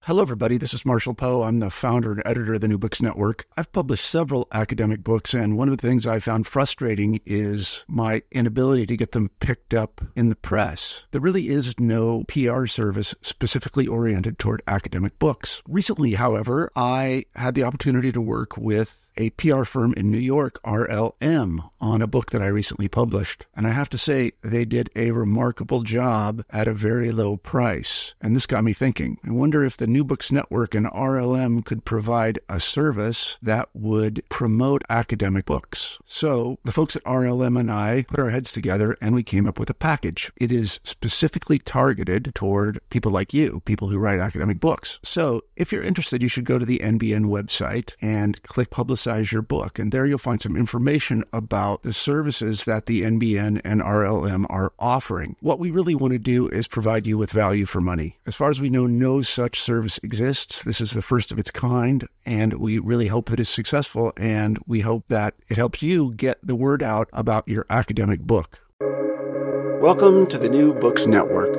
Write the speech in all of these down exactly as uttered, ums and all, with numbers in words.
Hello, everybody. This is Marshall Poe. I'm the founder and editor of the New Books Network. I've published several academic books, and one of the things I found frustrating is my inability to get them picked up in the press. There really is no P R service specifically oriented toward academic books. Recently, however, I had the opportunity to work with a P R firm in New York, R L M, on a book that I recently published. And I have to say, they did a remarkable job at a very low price. And this got me thinking. I wonder if the New Books Network and R L M could provide a service that would promote academic books. So the folks at R L M and I put our heads together and we came up with a package. It is specifically targeted toward people like you, people who write academic books. So if you're interested, you should go to the N B N website and click Publicize your book. And there you'll find some information about the services that the N B N and R L M are offering. What we really want to do is provide you with value for money. As far as we know, no such service exists. This is the first of its kind, and we really hope that it's successful, and we hope that it helps you get the word out about your academic book. Welcome to the New Books Network.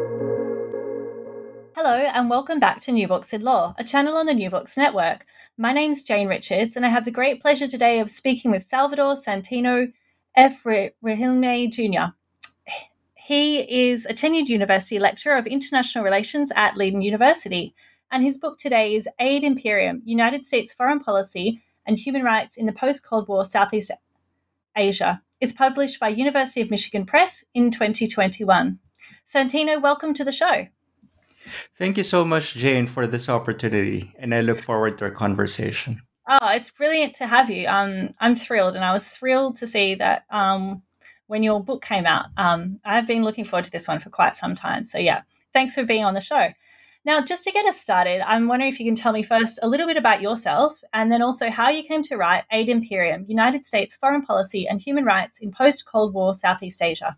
Hello and welcome back to New Books in Law, a channel on the New Books Network. My name's Jane Richards and I have the great pleasure today of speaking with Salvador Santino F. Regilme Junior He is a tenured university lecturer of international relations at Leiden University, and his book today is Ad Imperium, United States Foreign Policy and Human Rights in the Post-Cold War Southeast Asia. It's published by University of Michigan Press in twenty twenty-one. Santino, welcome to the show. Thank you so much, Jane, for this opportunity, and I look forward to our conversation. Oh, it's brilliant to have you. Um, I'm thrilled, and I was thrilled to see that um, when your book came out. Um, I've been looking forward to this one for quite some time. So, yeah, thanks for being on the show. Now, just to get us started, I'm wondering if you can tell me first a little bit about yourself, and then also how you came to write Ad Imperium, United States Foreign Policy and Human Rights in Post-Cold War Southeast Asia.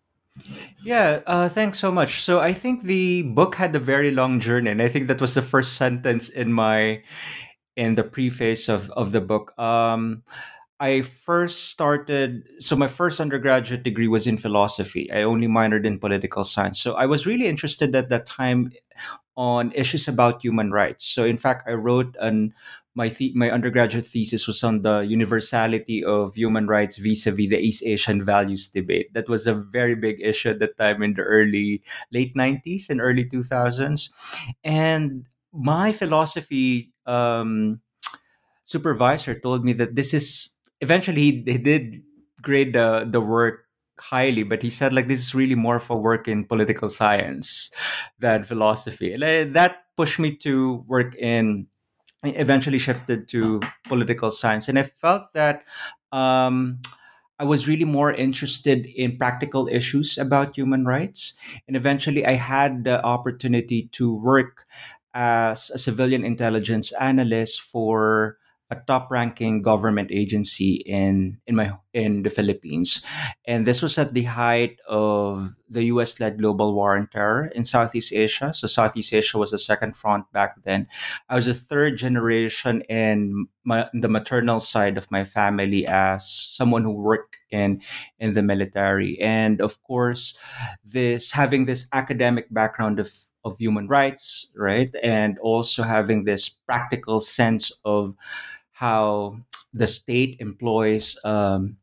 Yeah, uh, thanks so much. So I think the book had a very long journey, and I think that was the first sentence in my in the preface of of the book. Um, I first started. So my first undergraduate degree was in philosophy. I only minored in political science. So I was really interested at that time on issues about human rights. So in fact, I wrote an my the, my undergraduate thesis was on the universality of human rights vis-a-vis the East Asian values debate. That was a very big issue at that time in the early late nineties and early two thousands. And my philosophy um, supervisor told me that this is eventually he, he did grade the the work highly, but he said like this is really more of a work in political science than philosophy. And I- that pushed me to work in I eventually shifted to political science, and I felt that um, I was really more interested in practical issues about human rights. And eventually, I had the opportunity to work as a civilian intelligence analyst for a top-ranking government agency in in my in the Philippines, and this was at the height of the U S-led global war on terror in Southeast Asia. So Southeast Asia was the second front back then. I was a third generation in my, the maternal side of my family as someone who worked in in the military, and of course, this having this academic background of of human rights, right, and also having this practical sense of how the state employs um,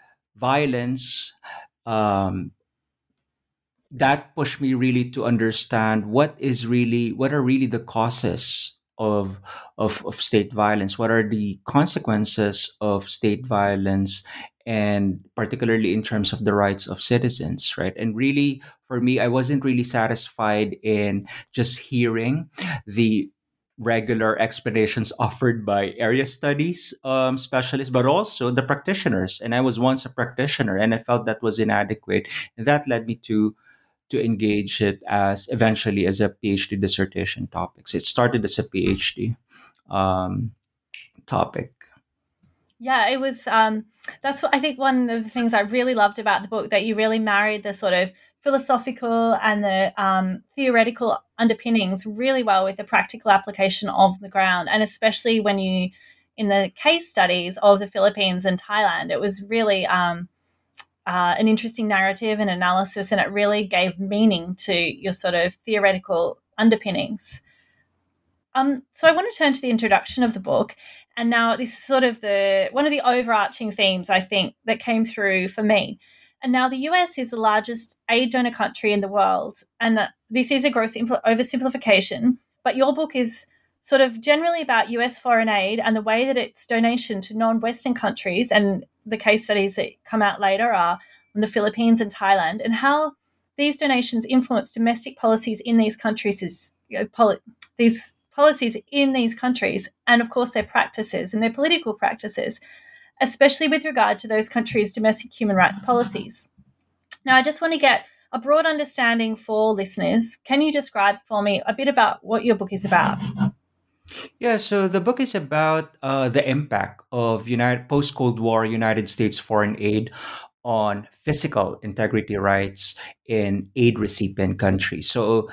violence, um, that pushed me really to understand what is really what are really the causes of, of of state violence, what are the consequences of state violence, and particularly in terms of the rights of citizens, right? And really, for me, I wasn't really satisfied in just hearing the regular explanations offered by area studies um, specialists, but also the practitioners. And I was once a practitioner, and I felt that was inadequate. And that led me to to engage it as eventually as a PhD dissertation topics. It started as a PhD um, topic. Yeah, it was. Um, that's what I think. One of the things I really loved about the book, that you really married the sort of philosophical and the um, theoretical underpinnings really well with the practical application of the ground, and especially when you, in the case studies of the Philippines and Thailand, it was really um, uh, an interesting narrative and analysis, and it really gave meaning to your sort of theoretical underpinnings. Um, so I want to turn to the introduction of the book. And now this is sort of the one of the overarching themes, I think, that came through for me. And now the U S is the largest aid donor country in the world. And uh, this is a gross impl- oversimplification, but your book is sort of generally about U S foreign aid and the way that its donation to non-Western countries, and the case studies that come out later are from the Philippines and Thailand, and how these donations influence domestic policies in these countries, is, you know, poli- these policies in these countries, and of course their practices and their political practices, especially with regard to those countries' domestic human rights policies. Now, I just want to get a broad understanding for listeners. Can you describe for me a bit about what your book is about? Yeah, so the book is about uh, the impact of United post Cold War United States foreign aid on physical integrity rights in aid recipient countries. So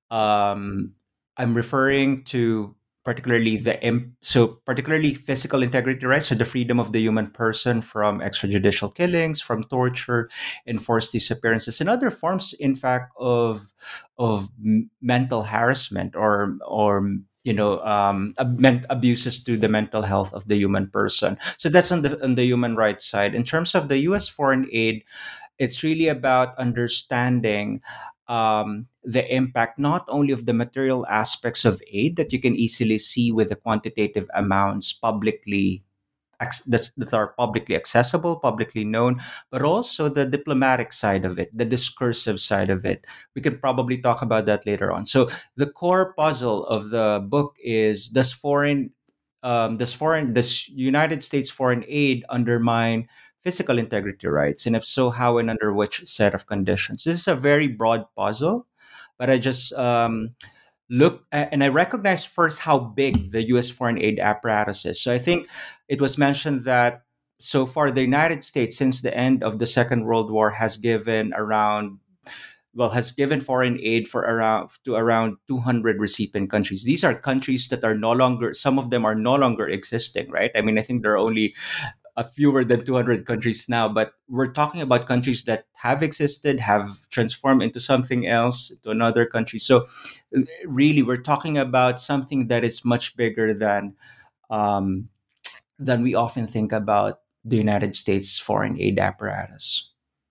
um, I'm referring to particularly the im- so particularly physical integrity rights, so the freedom of the human person from extrajudicial killings, from torture, enforced disappearances, and other forms, in fact, of of m- mental harassment or or you know um, ab- men- abuses to the mental health of the human person. So that's on the on the human rights side. In terms of the U S foreign aid, it's really about understanding um, the impact not only of the material aspects of aid that you can easily see with the quantitative amounts publicly ac- that's, that are publicly accessible, publicly known, but also the diplomatic side of it, the discursive side of it. We can probably talk about that later on. So the core puzzle of the book is: does foreign um, does foreign does United States foreign aid undermine physical integrity rights, and if so, how and under which set of conditions? This is a very broad puzzle, but I just um, look a- and I recognize first how big the U S foreign aid apparatus is. So I think it was mentioned that so far the United States, since the end of the Second World War, has given around well has given foreign aid for around to around two hundred recipient countries. These are countries that are no longer, some of them are no longer existing, right? I mean, I think there are only a fewer than two hundred countries now, but we're talking about countries that have existed, have transformed into something else, to another country. So really, we're talking about something that is much bigger than um, than we often think about the United States foreign aid apparatus.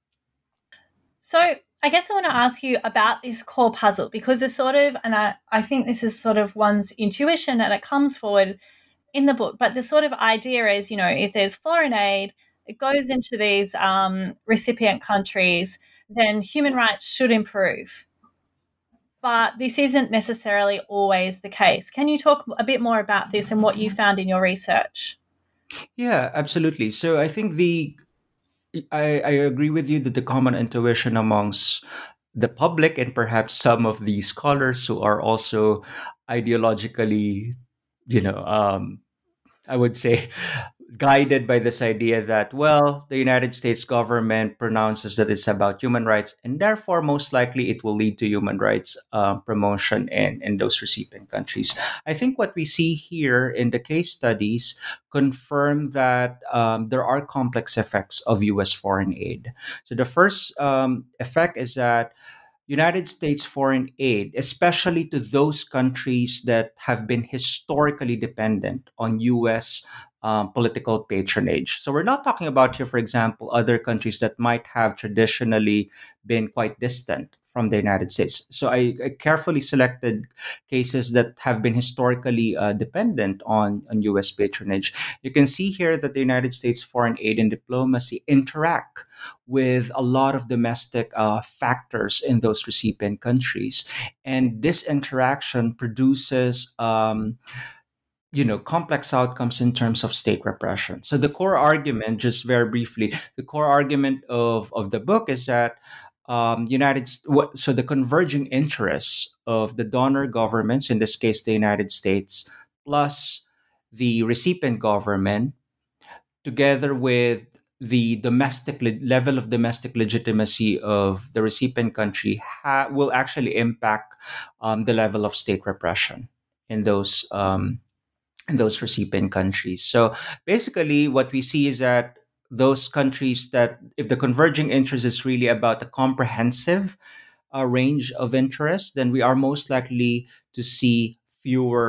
So I guess I want to ask you about this core puzzle, because it's sort of, and I, I think this is sort of one's intuition and it comes forward in the book, but the sort of idea is, you know, if there's foreign aid, it goes into these um, recipient countries, then human rights should improve. But this isn't necessarily always the case. Can you talk a bit more about this and what you found in your research? Yeah, absolutely. So I think the I, I agree with you that the common intuition amongst the public and perhaps some of the scholars who are also ideologically, you know, um, I would say, guided by this idea that, well, the United States government pronounces that it's about human rights, and therefore, most likely, it will lead to human rights uh, promotion in, in those recipient countries. I think what we see here in the case studies confirm that um, there are complex effects of U S foreign aid. So the first um, effect is that United States foreign aid, especially to those countries that have been historically dependent on U S um, political patronage. So we're not talking about here, for example, other countries that might have traditionally been quite distant from the United States. So I, I carefully selected cases that have been historically uh, dependent on, on U S patronage. You can see here that the United States foreign aid and diplomacy interact with a lot of domestic uh, factors in those recipient countries. And this interaction produces, um, you know, complex outcomes in terms of state repression. So the core argument, just very briefly, the core argument of, of the book is that um, United S- what, so the converging interests of the donor governments, in this case the United States, plus the recipient government, together with the domestic le- level of domestic legitimacy of the recipient country, ha- will actually impact um, the level of state repression in those um, in those recipient countries. So basically, what we see is that those countries that, if the converging interest is really about a comprehensive uh, range of interest, then we are most likely to see fewer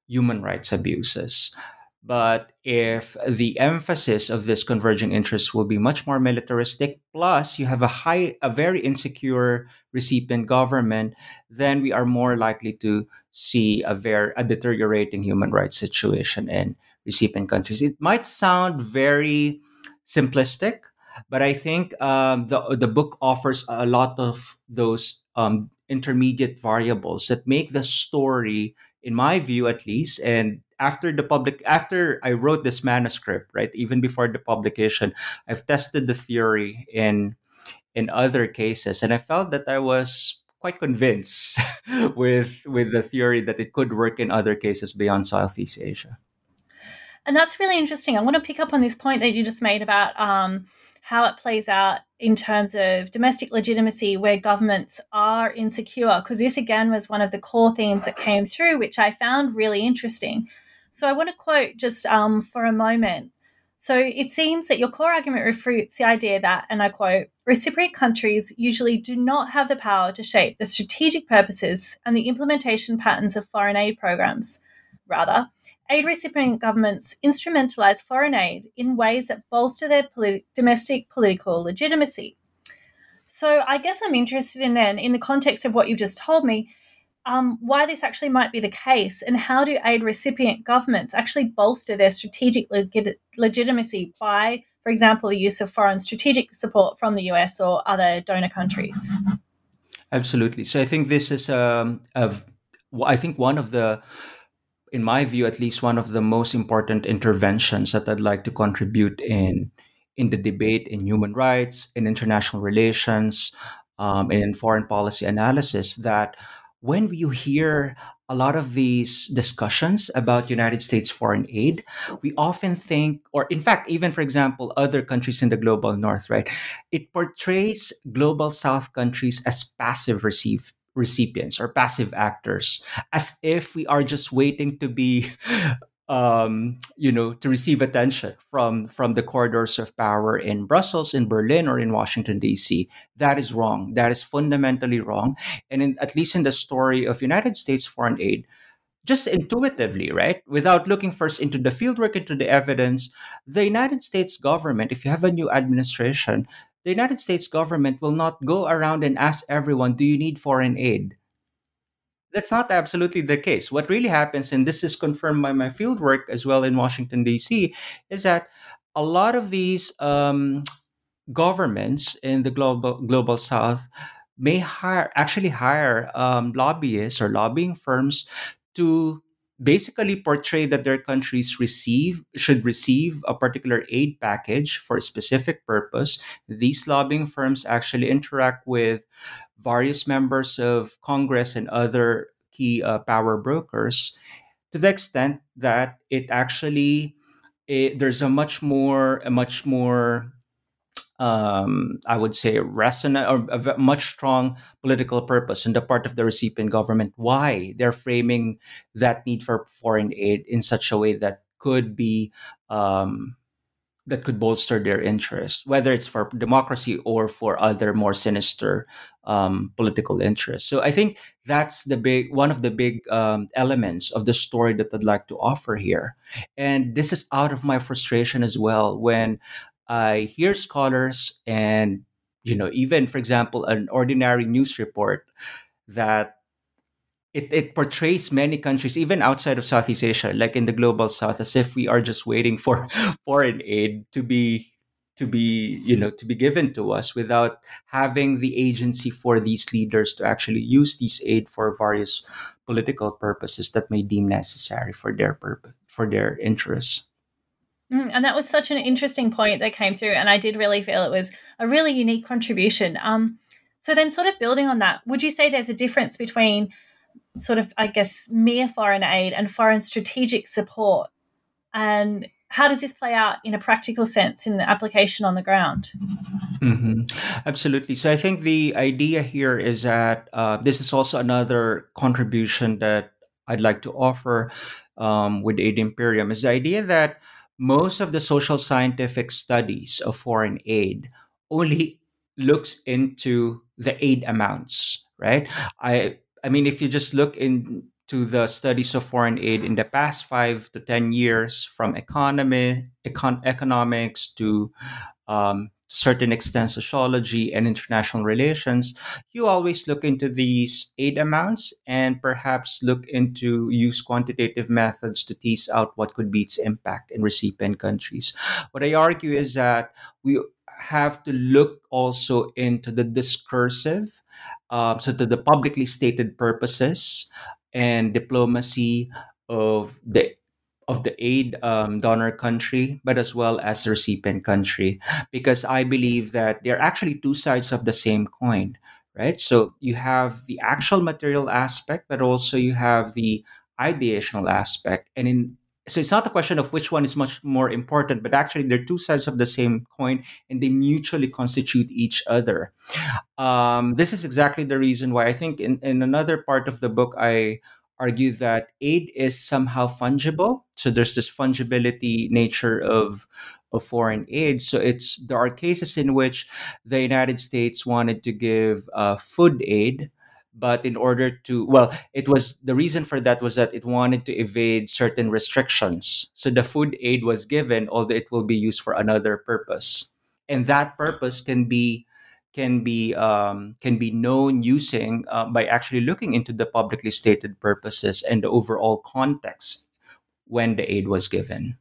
human rights abuses. But if the emphasis of this converging interests will be much more militaristic, plus you have a high, a very insecure recipient government, then we are more likely to see a very a deteriorating human rights situation in recipient countries. It might sound very simplistic, but I think um, the the book offers a lot of those um, intermediate variables that make the story, in my view at least, and after the public after I wrote this manuscript, right, even before the publication, I've tested the theory in in other cases, and I felt that I was quite convinced with with the theory that it could work in other cases beyond Southeast Asia. And that's really interesting. I want to pick up on this point that you just made about um, how it plays out in terms of domestic legitimacy where governments are insecure, because this, again, was one of the core themes that came through, which I found really interesting. So I want to quote just um, for a moment. So it seems that your core argument refutes the idea that, and I quote, recipient countries usually do not have the power to shape the strategic purposes and the implementation patterns of foreign aid programs. Rather, aid recipient governments instrumentalize foreign aid in ways that bolster their politi- domestic political legitimacy. So I guess I'm interested in then, in the context of what you've just told me, um, why this actually might be the case, and how do aid recipient governments actually bolster their strategic leg- legitimacy by, for example, the use of foreign strategic support from the U S or other donor countries? Absolutely. So I think this is um, a, I think one of the, in my view, at least one of the most important interventions that I'd like to contribute in in the debate in human rights, in international relations, um, and in foreign policy analysis. That when you hear a lot of these discussions about United States foreign aid, we often think, or in fact, even for example, other countries in the global north, right? It portrays global south countries as passive receive recipients or passive actors, as if we are just waiting to be um you know to receive attention from from the corridors of power in Brussels, in Berlin, or in Washington DC. That is wrong. That is fundamentally wrong. And in, at least in the story of United States foreign aid, just intuitively, right, without looking first into the fieldwork, into the evidence, the United States government, if you have a new administration, the United States government will not go around and ask everyone, do you need foreign aid? That's not absolutely the case. What really happens, and this is confirmed by my fieldwork as well in Washington, D C, is that a lot of these um, governments in the global global south may hire actually hire um, lobbyists or lobbying firms to basically portray that their countries receive should receive a particular aid package for a specific purpose. These lobbying firms actually interact with various members of Congress and other key uh, power brokers, to the extent that it actually it, there's a much more a much more um, I would say, resonant or a ve- much strong political purpose on the part of the recipient government. Why they're framing that need for foreign aid in such a way that could be um, that could bolster their interests, whether it's for democracy or for other more sinister um, political interests. So I think that's the big one of the big um, elements of the story that I'd like to offer here. And this is out of my frustration as well when I hear scholars and you know even for example an ordinary news report that it, it portrays many countries, even outside of Southeast Asia, like in the global south, as if we are just waiting for foreign aid to be to be you know to be given to us without having the agency for these leaders to actually use these aid for various political purposes that may deem necessary for their purpose for their interests. Mm, and that was such an interesting point that came through, and I did really feel it was a really unique contribution. Um, so then, sort of building on that, would you say there's a difference between sort of, I guess, mere foreign aid and foreign strategic support? And how does this play out in a practical sense in the application on the ground? hmm Absolutely. So I think the idea here is that uh, this is also another contribution that I'd like to offer um, with Aid Imperium is the idea that most of the social scientific studies of foreign aid only looks into the aid amounts, right? I I mean, if you just look in to the studies of foreign aid in the past five to ten years, from economy, econ- economics to um, to certain extent sociology and international relations, you always look into these aid amounts and perhaps look into use quantitative methods to tease out what could be its impact in recipient countries. What I argue is that we have to look also into the discursive, um, so to the publicly stated purposes and diplomacy of the of the aid um, donor country, but as well as the recipient country, because I believe that they're actually two sides of the same coin, right? So you have the actual material aspect, but also you have the ideational aspect, and in so it's not a question of which one is much more important, but actually they're two sides of the same coin, and they mutually constitute each other. Um, this is exactly the reason why I think in, in another part of the book, I argue that aid is somehow fungible. So there's this fungibility nature of of foreign aid. So it's there are cases in which the United States wanted to give uh, food aid, but in order to well, it was the reason for that was that it wanted to evade certain restrictions. So the food aid was given, although it will be used for another purpose, and that purpose can be can be um, can be known using uh, by actually looking into the publicly stated purposes and the overall context when the aid was given.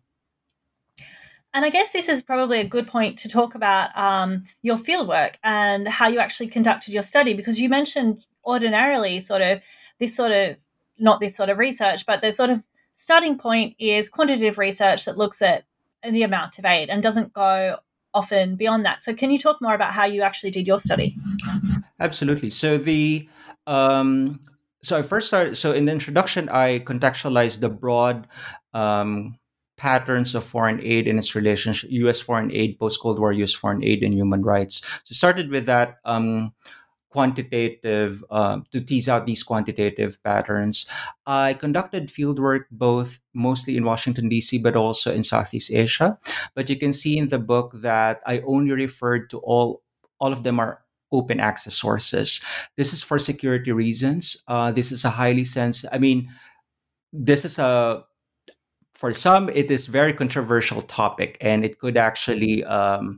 And I guess this is probably a good point to talk about um, your fieldwork and how you actually conducted your study, because you mentioned ordinarily sort of this sort of, not this sort of research, but the sort of starting point is quantitative research that looks at the amount of aid and doesn't go often beyond that. So can you talk more about how you actually did your study? Absolutely. So the um, so I first started. So in the introduction, I contextualized the broad um, patterns of foreign aid and its relationship, U S foreign aid, post Cold War U S foreign aid, and human rights. So started with that. Um, quantitative um, to tease out these quantitative patterns. I conducted fieldwork both mostly in Washington D C, but also in Southeast Asia. But you can see in the book that I only referred to all all of them are open access sources. This is for security reasons. Uh, this is a highly sensitive. I mean, this is a for some it is very controversial topic, and it could actually um,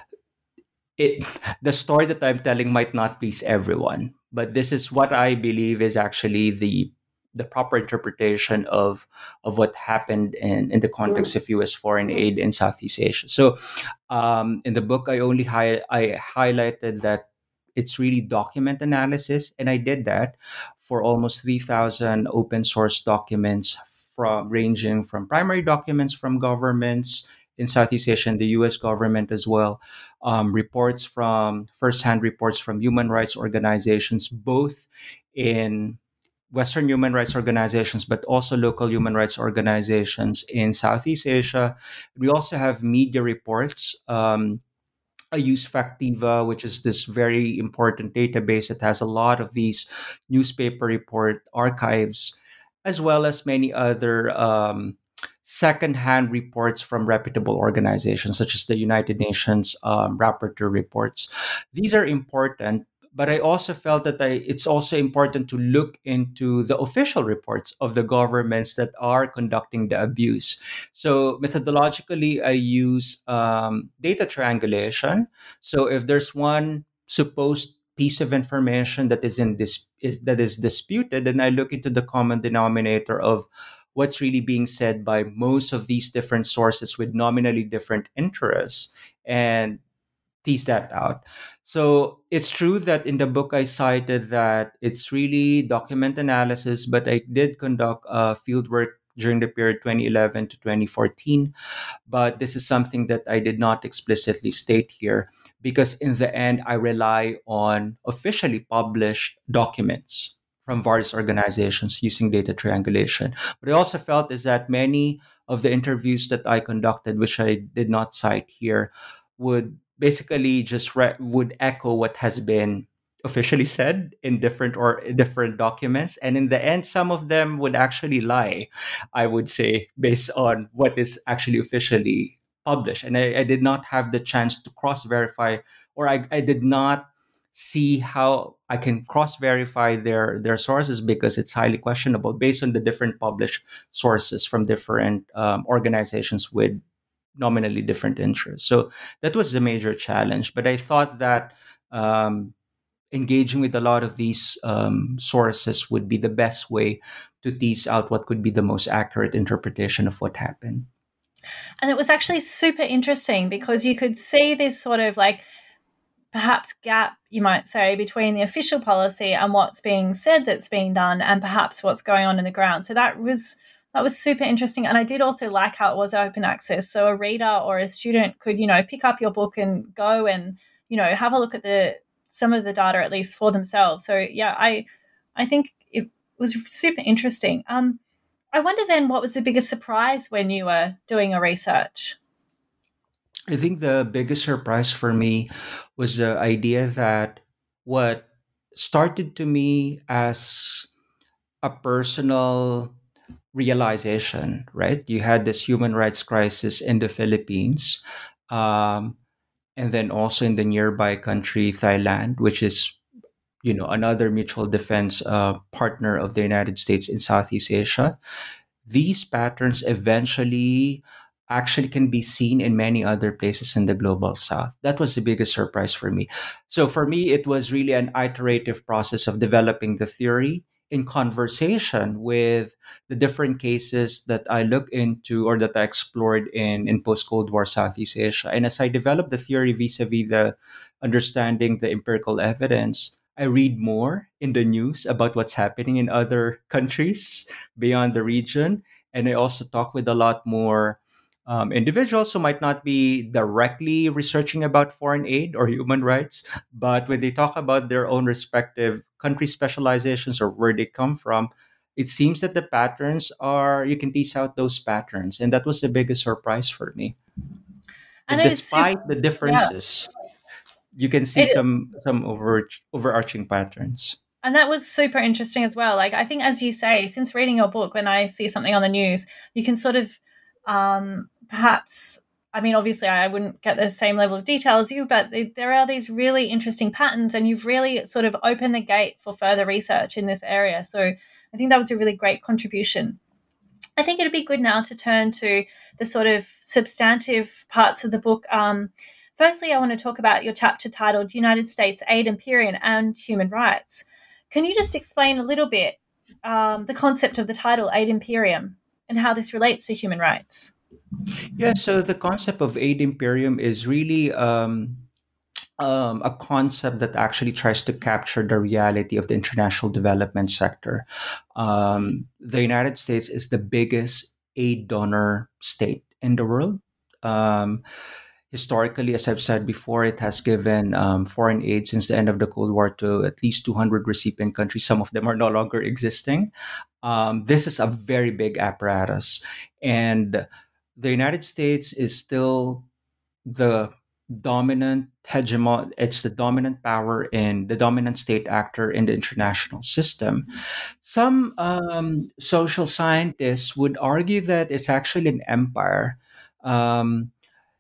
it the story that I'm telling might not please everyone, but this is what I believe is actually the the proper interpretation of of what happened in, in the context of U S foreign aid in Southeast Asia. So um, in the book, I only hi- I highlighted that it's really document analysis, and I did that for almost three thousand open source documents from ranging from primary documents from governments in Southeast Asia and the U S government as well, um, reports from firsthand reports from human rights organizations, both in Western human rights organizations, but also local human rights organizations in Southeast Asia. We also have media reports. Um, I use Factiva, which is this very important database that has a lot of these newspaper report archives, as well as many other um, secondhand reports from reputable organizations, such as the United Nations um, Rapporteur reports. These are important, but I also felt that I, it's also important to look into the official reports of the governments that are conducting the abuse. So methodologically, I use um, data triangulation. So if there's one supposed piece of information that is in this is that is disputed, then I look into the common denominator of what's really being said by most of these different sources with nominally different interests, and tease that out. So it's true that in the book I cited that it's really document analysis, but I did conduct uh, field work during the period twenty eleven to twenty fourteen. But this is something that I did not explicitly state here, because in the end, I rely on officially published documents from various organizations using data triangulation. What I also felt is that many of the interviews that I conducted, which I did not cite here, would basically just re- would echo what has been officially said in different or different documents, and in the end some of them would actually lie, I would say, based on what is actually officially published. And I, I did not have the chance to cross verify, or I, I did not see how I can cross verify their their sources, because it's highly questionable based on the different published sources from different um, organizations with nominally different interests. So that was the major challenge. But I thought that um, engaging with a lot of these um, sources would be the best way to tease out what could be the most accurate interpretation of what happened. And it was actually super interesting because you could see this sort of like perhaps gap, you might say, between the official policy and what's being said that's being done and perhaps what's going on in the ground. So that was that was super interesting. And I did also like how it was open access. So a reader or a student could, you know, pick up your book and go and, you know, have a look at the some of the data at least for themselves. So yeah, I I think it was super interesting. Um, I wonder then what was the biggest surprise when you were doing a research? I think the biggest surprise for me was the idea that what started to me as a personal realization, right? You had this human rights crisis in the Philippines, um, and then also in the nearby country, Thailand, which is, you know, another mutual defense uh, partner of the United States in Southeast Asia. These patterns eventually actually can be seen in many other places in the global south. That was the biggest surprise for me. So for me, it was really an iterative process of developing the theory in conversation with the different cases that I look into or that I explored in, in post Cold War Southeast Asia. And as I developed the theory vis-a-vis the understanding the empirical evidence, I read more in the news about what's happening in other countries beyond the region. And I also talk with a lot more um, individuals who might not be directly researching about foreign aid or human rights, but when they talk about their own respective country specializations or where they come from, it seems that the patterns are, you can tease out those patterns. And that was the biggest surprise for me. And That it is super, despite the yeah. differences, you can see It, some some over, overarching patterns. And that was super interesting as well. Like, I think, as you say, since reading your book, when I see something on the news, you can sort of um, perhaps, I mean, obviously, I wouldn't get the same level of detail as you, but there are these really interesting patterns, and you've really sort of opened the gate for further research in this area. So I think that was a really great contribution. I think it'd be good now to turn to the sort of substantive parts of the book. Um, firstly, I want to talk about your chapter titled United States Aid Imperium and Human Rights. Can you just explain a little bit um, the concept of the title Aid Imperium and how this relates to human rights? Yeah, so the concept of aid imperium is really um, um, a concept that actually tries to capture the reality of the international development sector. Um, the United States is the biggest aid donor state in the world. Um, Historically, as I've said before, it has given um, foreign aid since the end of the Cold War to at least two hundred recipient countries. Some of them are no longer existing. Um, this is a very big apparatus. And the United States is still the dominant hegemon. It's the dominant power and the dominant state actor in the international system. Some um, social scientists would argue that it's actually an empire. Um,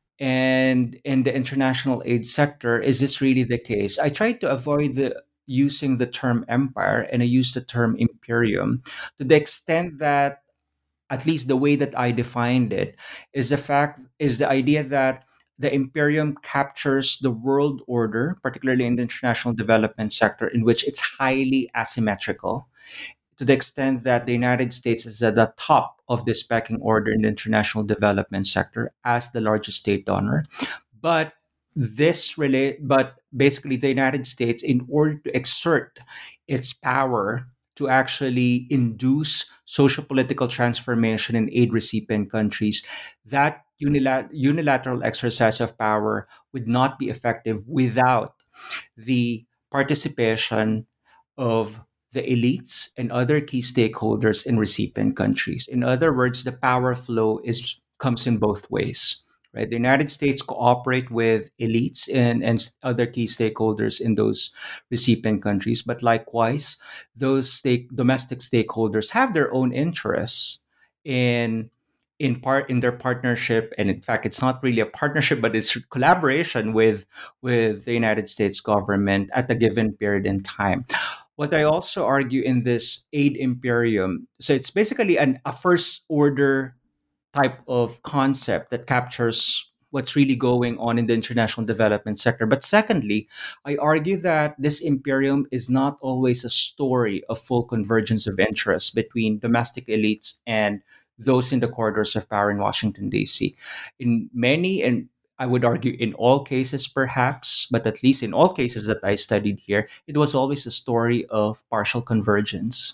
and in the international aid sector, is this really the case? I try to avoid the using the term empire, and I use the term imperium to the extent that, at least the way that I defined it, is the fact is the idea that the imperium captures the world order, particularly in the international development sector, in which it's highly asymmetrical, to the extent that the United States is at the top of this pecking order in the international development sector as the largest state donor. But this relate, but basically the United States, in order to exert its power to actually induce social political transformation in aid recipient countries, that unilat- unilateral exercise of power would not be effective without the participation of the elites and other key stakeholders in recipient countries. In other words, the power flow is comes in both ways. Right? The United States cooperate with elites and, and other key stakeholders in those recipient countries, but likewise, those stake, domestic stakeholders have their own interests in in part in their partnership, and in fact it's not really a partnership but it's collaboration with with the United States government at a given period in time. What I also argue in this aid imperium, so it's basically an, a first order type of concept that captures what's really going on in the international development sector. But secondly, I argue that this imperium is not always a story of full convergence of interest between domestic elites and those in the corridors of power in Washington, D C. In many, and I would argue in all cases, perhaps, but at least in all cases that I studied here, it was always a story of partial convergence.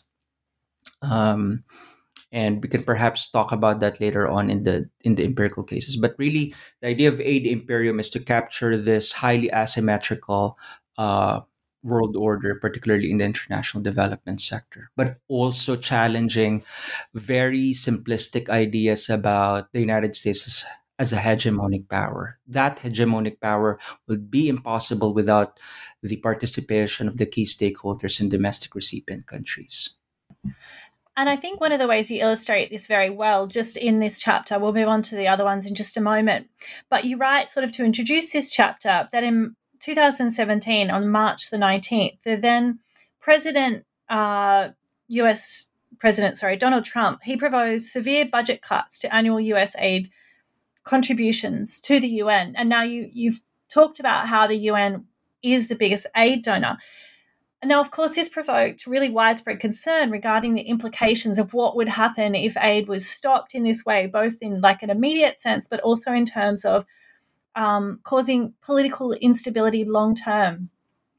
Um, and we can perhaps talk about that later on in the in the empirical cases. But really, the idea of aid imperium is to capture this highly asymmetrical uh, world order, particularly in the international development sector, but also challenging very simplistic ideas about the United States as, as a hegemonic power. That hegemonic power would be impossible without the participation of the key stakeholders in domestic recipient countries. And I think one of the ways you illustrate this very well, just in this chapter, we'll move on to the other ones in just a moment, but you write sort of to introduce this chapter that in two thousand seventeen, on March the nineteenth, the then President, uh, U S President, sorry, Donald Trump, he proposed severe budget cuts to annual U S aid contributions to the U N. And now you, you've talked about how the U N is the biggest aid donor. Now, of course, this provoked really widespread concern regarding the implications of what would happen if aid was stopped in this way, both in like an immediate sense, but also in terms of um, causing political instability long term.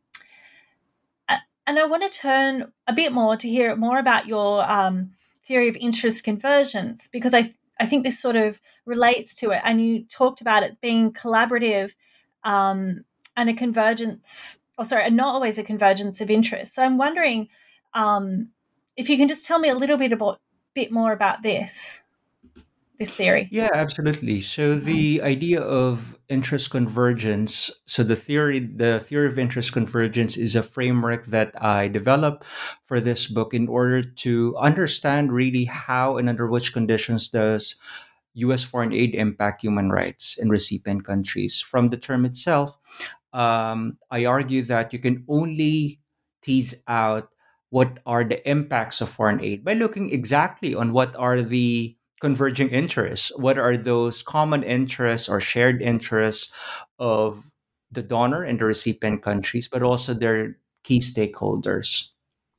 And I want to turn a bit more to hear more about your um, theory of interest convergence, because I, th- I think this sort of relates to it. And you talked about it being collaborative um, and a convergence Oh, sorry, and not always a convergence of interest. So I'm wondering um, if you can just tell me a little bit about, bit more about this, this theory. Yeah, absolutely. So the idea of interest convergence, so the theory, the theory of interest convergence is a framework that I developed for this book in order to understand really how and under which conditions does U S foreign aid impact human rights in recipient countries. From the term itself, um, I argue that you can only tease out what are the impacts of foreign aid by looking exactly on what are the converging interests, what are those common interests or shared interests of the donor and the recipient countries, but also their key stakeholders.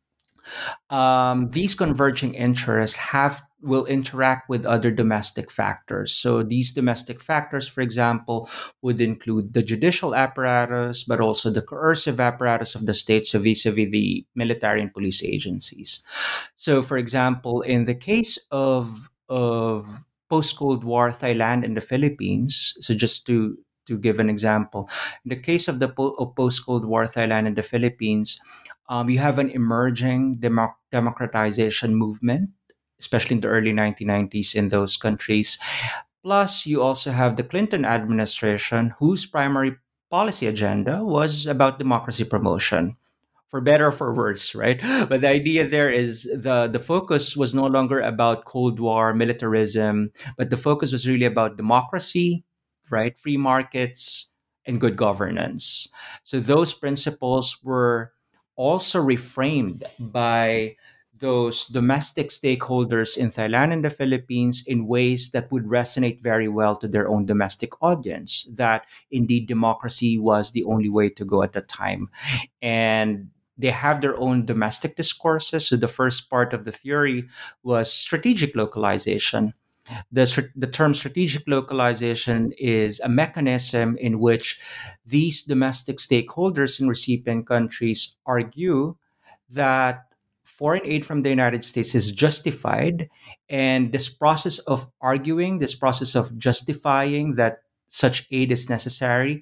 Um, these converging interests have will interact with other domestic factors. So these domestic factors, for example, would include the judicial apparatus, but also the coercive apparatus of the state, so vis-a-vis the military and police agencies. So, for example, in the case of of post-Cold War Thailand and the Philippines, so just to to give an example, in the case of the po- of post-Cold War Thailand and the Philippines, um, you have an emerging demo- democratization movement, especially in the early nineteen nineties in those countries. Plus, you also have the Clinton administration, whose primary policy agenda was about democracy promotion, for better or for worse, right? But the idea there is the, the focus was no longer about Cold War militarism, but the focus was really about democracy, right? Free markets and good governance. So those principles were also reframed by those domestic stakeholders in Thailand and the Philippines in ways that would resonate very well to their own domestic audience, that indeed democracy was the only way to go at the time. And they have their own domestic discourses. So the first part of the theory was strategic localization. The, str- the term strategic localization is a mechanism in which these domestic stakeholders in recipient countries argue that foreign aid from the United States is justified. And this process of arguing, this process of justifying that such aid is necessary,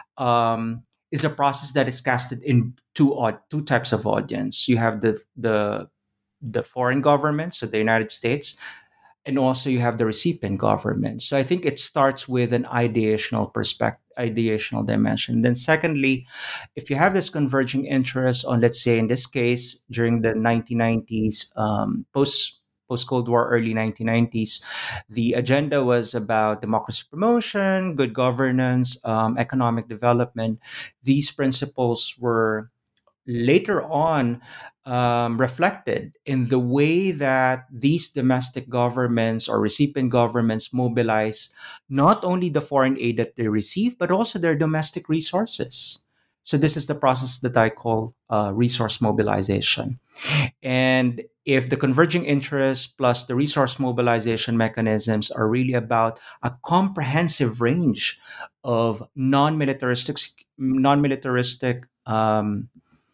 um, is a process that is casted in two odd two types of audience. You have the the the foreign government, so the United States, and also you have the recipient government. So I think it starts with an ideational perspective, ideational dimension. Then secondly, if you have this converging interest on, let's say in this case, during the nineteen nineties, um, post post Cold War, early nineteen nineties, the agenda was about democracy promotion, good governance, um, economic development. These principles were later on um, reflected in the way that these domestic governments or recipient governments mobilize not only the foreign aid that they receive, but also their domestic resources. So, this is the process that I call uh, resource mobilization. And if the converging interests plus the resource mobilization mechanisms are really about a comprehensive range of non-militaristic, non-militaristic um,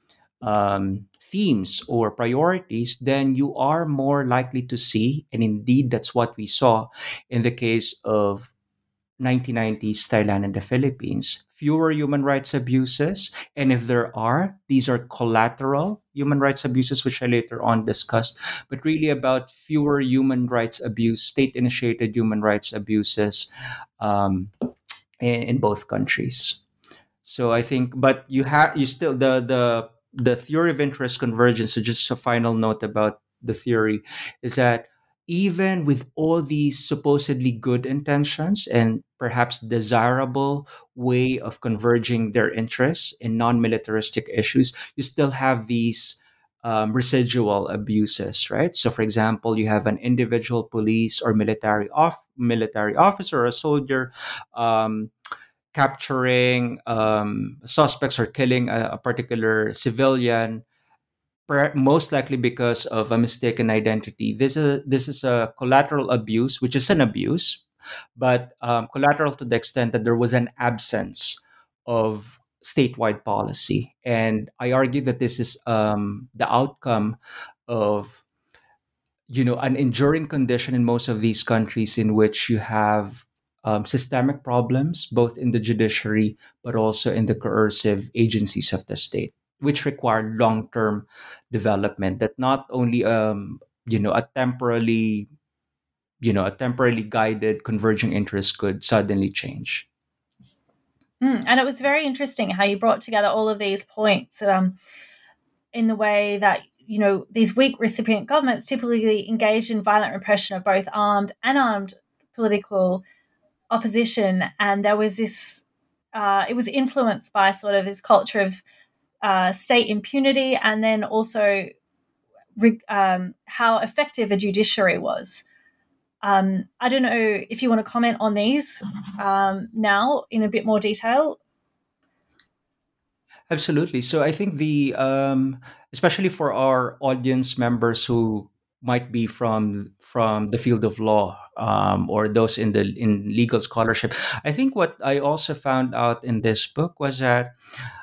um, themes or priorities, then you are more likely to see, and indeed that's what we saw in the case of nineteen nineties Thailand and the Philippines. Fewer human rights abuses, and if there are, these are collateral human rights abuses, which I later on discussed, but really about fewer human rights abuse, state-initiated human rights abuses um, in, in both countries. So I think, but you have you still the the the theory of interest convergence. So just a final note about the theory is that even with all these supposedly good intentions and perhaps desirable way of converging their interests in non-militaristic issues, you still have these um, residual abuses, right? So, for example, you have an individual police or military off military officer or a soldier. Um, capturing um, suspects or killing a, a particular civilian, per- most likely because of a mistaken identity. This is this is a collateral abuse, which is an abuse, but um, collateral to the extent that there was an absence of statewide policy. And I argue that this is um, the outcome of you know an enduring condition in most of these countries in which you have um, systemic problems both in the judiciary but also in the coercive agencies of the state, which require long-term development that not only um, you know a temporarily you know a temporarily guided converging interest could suddenly change. Mm, and it was very interesting how you brought together all of these points um, in the way that, you know, these weak recipient governments typically engage in violent repression of both armed and armed political opposition. And there was this, uh, it was influenced by sort of this culture of uh, state impunity, and then also re- um, how effective a judiciary was. Um, I don't know if you want to comment on these um, now in a bit more detail. Absolutely. So I think the um, especially for our audience members who might be from from the field of law um, or those in the in legal scholarship, I think what I also found out in this book was that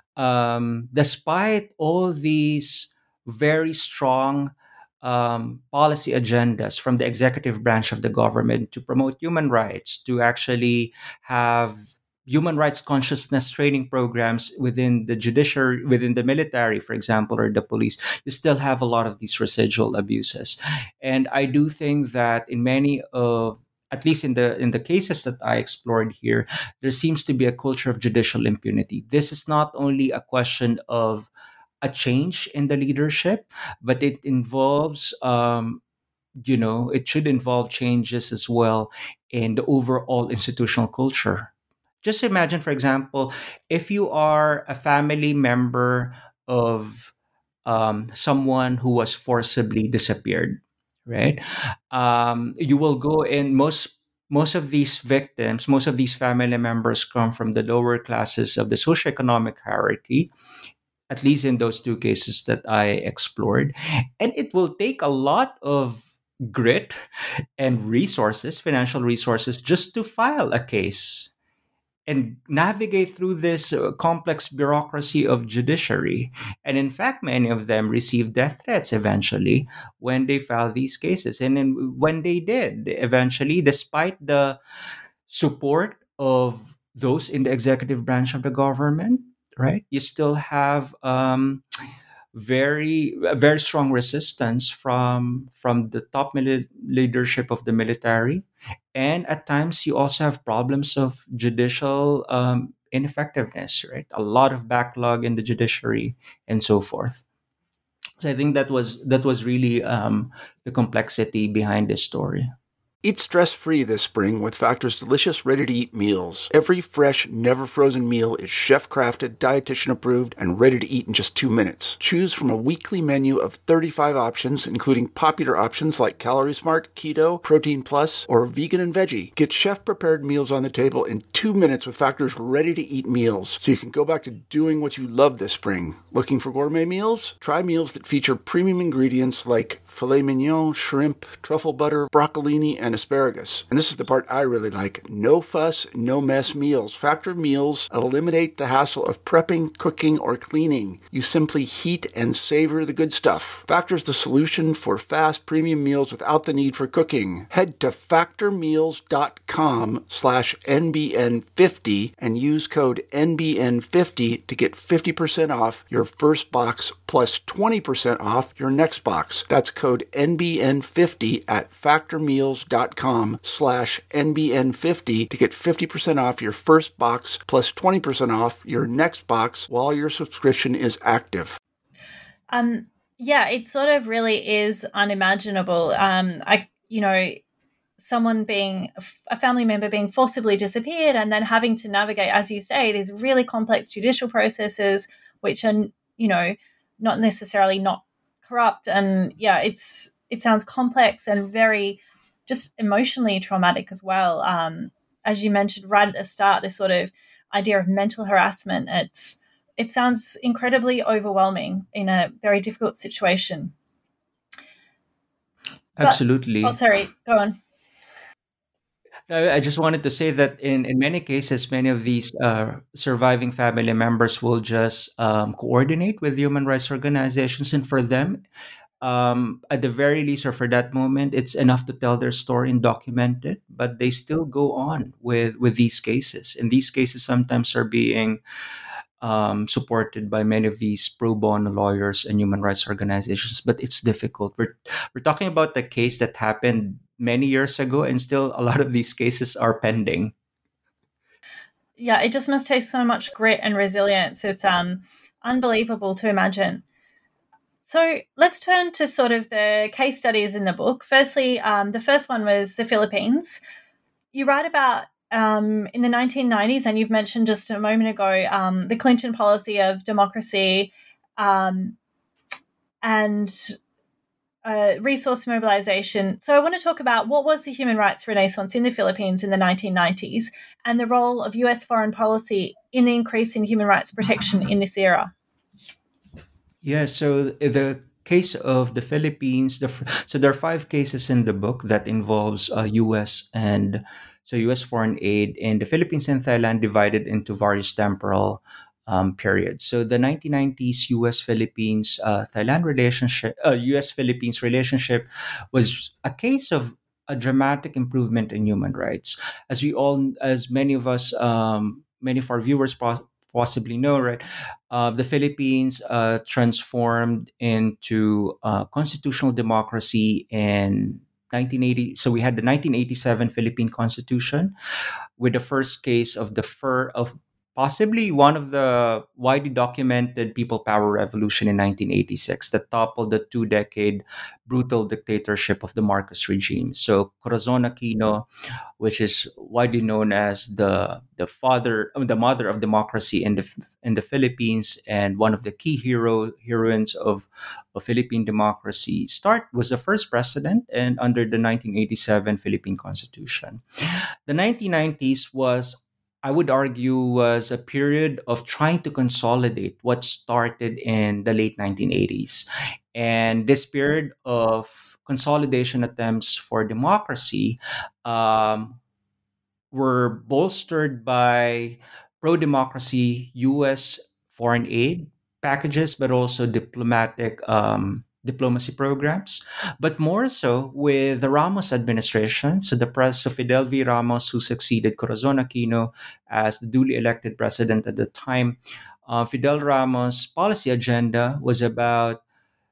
um, despite all these very strong um, policy agendas from the executive branch of the government to promote human rights, to actually have human rights consciousness training programs within the judiciary, within the military, for example, or the police, you still have a lot of these residual abuses. And I do think that in many of at least in the in the cases that I explored here, there seems to be a culture of judicial impunity. This is not only a question of a change in the leadership, but it involves, um, you know, it should involve changes as well in the overall institutional culture. Just imagine, for example, if you are a family member of um, someone who was forcibly disappeared, right? Um, you will go in most most of these victims, most of these family members come from the lower classes of the socioeconomic hierarchy, at least in those two cases that I explored. And it will take a lot of grit and resources, financial resources, just to file a case and navigate through this uh, complex bureaucracy of judiciary. And in fact, many of them received death threats eventually when they filed these cases. And then when they did, eventually, despite the support of those in the executive branch of the government, right, you still have um, very very strong resistance from from the top mili- leadership of the military, and at times you also have problems of judicial um, ineffectiveness, right? A lot of backlog in the judiciary and so forth. So I think that was that was really um, the complexity behind this story. Eat stress-free this spring with Factor's delicious, ready-to-eat meals. Every fresh, never-frozen meal is chef-crafted, dietitian-approved, and ready to eat in just two minutes. Choose from a weekly menu of thirty-five options, including popular options like Calorie Smart, Keto, Protein Plus, or Vegan and Veggie. Get chef-prepared meals on the table in two minutes with Factor's ready-to-eat meals, so you can go back to doing what you love this spring. Looking for gourmet meals? Try meals that feature premium ingredients like filet mignon, shrimp, truffle butter, broccolini, and asparagus. And this is the part I really like. No fuss, no mess meals. Factor meals eliminate the hassle of prepping, cooking, or cleaning. You simply heat and savor the good stuff. Factor's the solution for fast premium meals without the need for cooking. Head to factormeals.com slash NBN50 and use code N B N fifty to get fifty percent off your first box plus twenty percent off your next box. That's code N B N fifty at factormeals.com slash N B N fifty to get fifty percent off your first box plus twenty percent off your next box while your subscription is active. Um, yeah, it sort of really is unimaginable. Um, I, you know, someone being a family member being forcibly disappeared and then having to navigate, as you say, these really complex judicial processes, which are, you know, not necessarily not corrupt. And yeah, it's, it sounds complex and very just emotionally traumatic as well. Um, as you mentioned right at the start, this sort of idea of mental harassment, it's, it sounds incredibly overwhelming in a very difficult situation. Absolutely. But, oh, sorry, go on. I just wanted to say that in, in many cases, many of these uh, surviving family members will just um, coordinate with human rights organizations. And for them, um, at the very least, or for that moment, it's enough to tell their story and document it. But they still go on with, with these cases. And these cases sometimes are being um, supported by many of these pro bono lawyers and human rights organizations. But it's difficult. We're, we're talking about the case that happened many years ago, and still a lot of these cases are pending. Yeah, it just must take so much grit and resilience. It's um unbelievable to imagine. So let's turn to sort of the case studies in the book. Firstly, um, the first one was the Philippines. You write about um, in the nineteen nineties, and you've mentioned just a moment ago, um, the Clinton policy of democracy um, and Uh, resource mobilization. So I want to talk about what was the human rights renaissance in the Philippines in the nineteen nineties and the role of U S foreign policy in the increase in human rights protection in this era. Yeah, so the case of the Philippines, the, so there are five cases in the book that involves uh, U S and so U S foreign aid in the Philippines and Thailand divided into various temporal Um, period. So the nineteen nineties U S Philippines uh, Thailand relationship, uh, U S Philippines relationship, was a case of a dramatic improvement in human rights, as we all, as many of us, um, many of our viewers pos- possibly know, right? Uh, the Philippines uh, transformed into uh, constitutional democracy in nineteen eighty. So we had the nineteen eighty-seven Philippine Constitution, with the first case of the fur of possibly one of the widely documented people power revolution in nineteen eighty-six that toppled the two-decade brutal dictatorship of the Marcos regime. So Corazon Aquino, which is widely known as the the father, I mean, the mother of democracy in the in the Philippines, and one of the key hero heroines of, of Philippine democracy, start was the first president and under the nineteen eighty-seven Philippine Constitution. The nineteen nineties was, I would argue, was a period of trying to consolidate what started in the late nineteen eighties. And this period of consolidation attempts for democracy um, were bolstered by pro-democracy U S foreign aid packages, but also diplomatic um, diplomacy programs, but more so with the Ramos administration. So the press of Fidel V. Ramos, who succeeded Corazon Aquino as the duly elected president at the time, uh, Fidel Ramos' policy agenda was about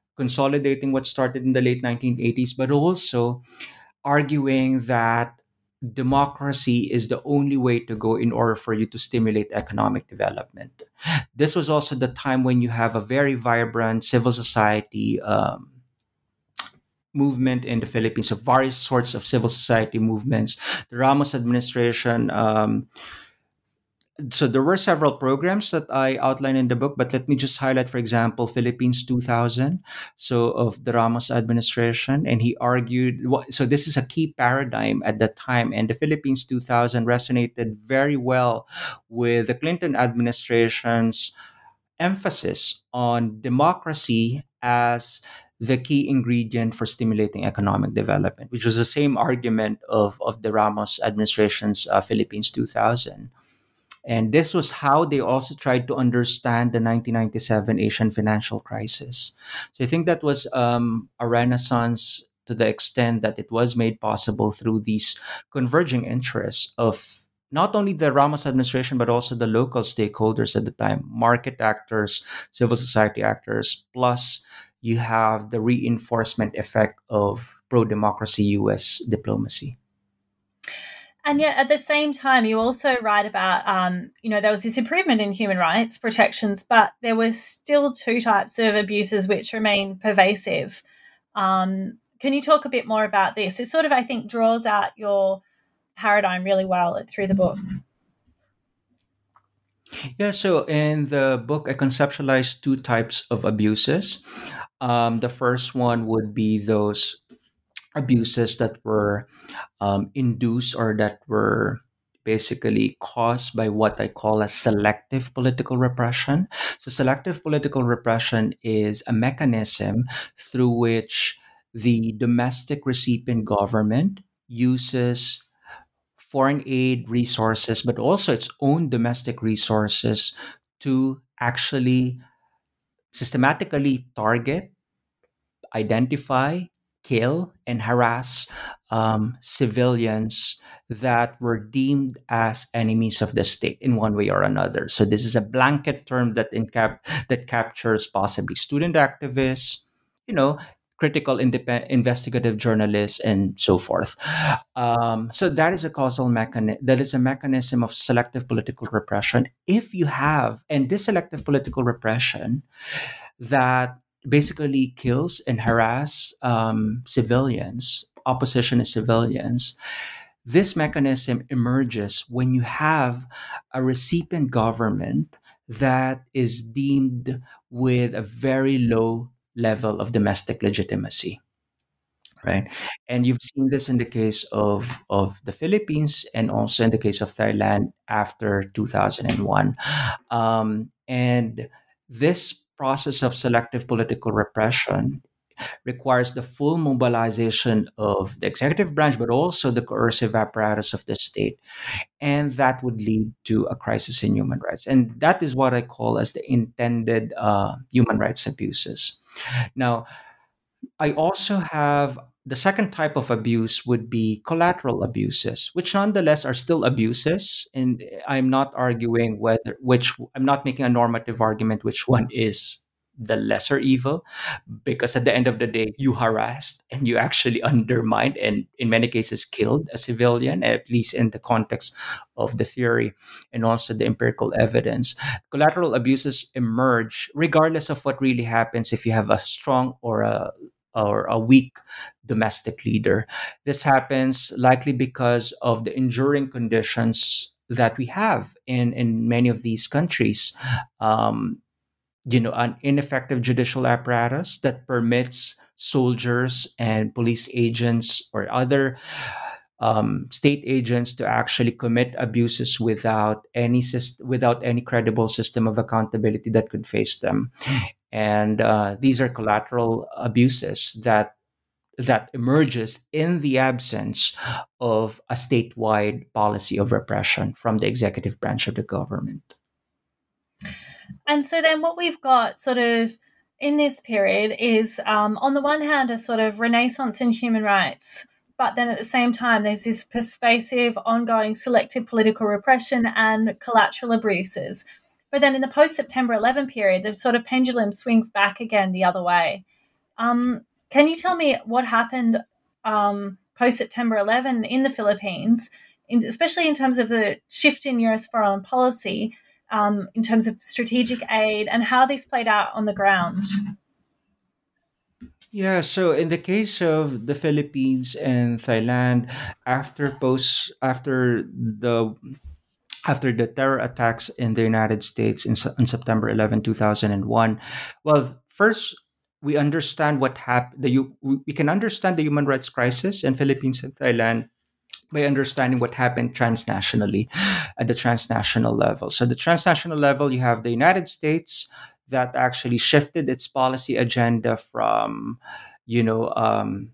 consolidating what started in the late nineteen eighties, but also arguing that democracy is the only way to go in order for you to stimulate economic development. This was also the time when you have a very vibrant civil society um, movement in the Philippines, of various sorts of civil society movements. The Ramos administration. Um, so there were several programs that I outline in the book, but let me just highlight, for example, Philippines two thousand, so of the Ramos administration, and he argued. wha- So this is a key paradigm at that time, and the Philippines two thousand resonated very well with the Clinton administration's emphasis on democracy as the key ingredient for stimulating economic development, which was the same argument of, of the Ramos administration's uh, Philippines two thousand. And this was how they also tried to understand the nineteen ninety-seven Asian financial crisis. So I think that was um, a renaissance to the extent that it was made possible through these converging interests of not only the Ramos administration, but also the local stakeholders at the time, market actors, civil society actors, plus you have the reinforcement effect of pro democracy U S diplomacy. And yet, at the same time, you also write about, um, you know, there was this improvement in human rights protections, but there was still two types of abuses which remain pervasive. Um, can you talk a bit more about this? It sort of, I think, draws out your paradigm really well through the book. Yeah, so in the book, I conceptualized two types of abuses. Um, the first one would be those abuses that were um, induced or that were basically caused by what I call a selective political repression. So, selective political repression is a mechanism through which the domestic recipient government uses foreign aid resources, but also its own domestic resources to actually systematically target, identify, kill, and harass um, civilians that were deemed as enemies of the state in one way or another. So this is a blanket term that encap- that captures possibly student activists, you know, critical independent investigative journalists, and so forth. Um, so that is a causal mechanism. That is a mechanism of selective political repression. If you have, and this selective political repression that basically kills and harass um, civilians, opposition and civilians. This mechanism emerges when you have a recipient government that is deemed with a very low level of domestic legitimacy, right? And you've seen this in the case of of the Philippines and also in the case of Thailand after two thousand one. Um, and this process of selective political repression requires the full mobilization of the executive branch, but also the coercive apparatus of the state. And that would lead to a crisis in human rights. And that is what I call as the intended uh, human rights abuses. Now, I also have the second type of abuse would be collateral abuses, which nonetheless are still abuses. And I'm not arguing whether which I'm not making a normative argument which one is the lesser evil, because at the end of the day, you harassed and you actually undermined and in many cases killed a civilian, at least in the context of the theory and also the empirical evidence. Collateral abuses emerge regardless of what really happens if you have a strong or a or a weak domestic leader. This happens likely because of the enduring conditions that we have in, in many of these countries. Um, you know, an ineffective judicial apparatus that permits soldiers and police agents or other um, state agents to actually commit abuses without any syst- without any credible system of accountability that could face them. And uh, these are collateral abuses that that emerges in the absence of a statewide policy of repression from the executive branch of the government. And so then what we've got sort of in this period is, um, on the one hand, a sort of renaissance in human rights, but then at the same time, there's this pervasive, ongoing selective political repression and collateral abuses. But then in the post-September eleventh period, the sort of pendulum swings back again the other way. Um, can you tell me what happened um, post September eleventh in the Philippines, in, especially in terms of the shift in U S foreign policy, um, in terms of strategic aid, and how this played out on the ground? Yeah, so in the case of the Philippines and Thailand, after post after the after the terror attacks in the United States in, Se- on September eleventh, two thousand one, well, first we understand what happened. The hu- we we can understand the human rights crisis in Philippines and Thailand by understanding what happened transnationally at the transnational level. So the transnational level, you have the United States that actually shifted its policy agenda from, you know, um,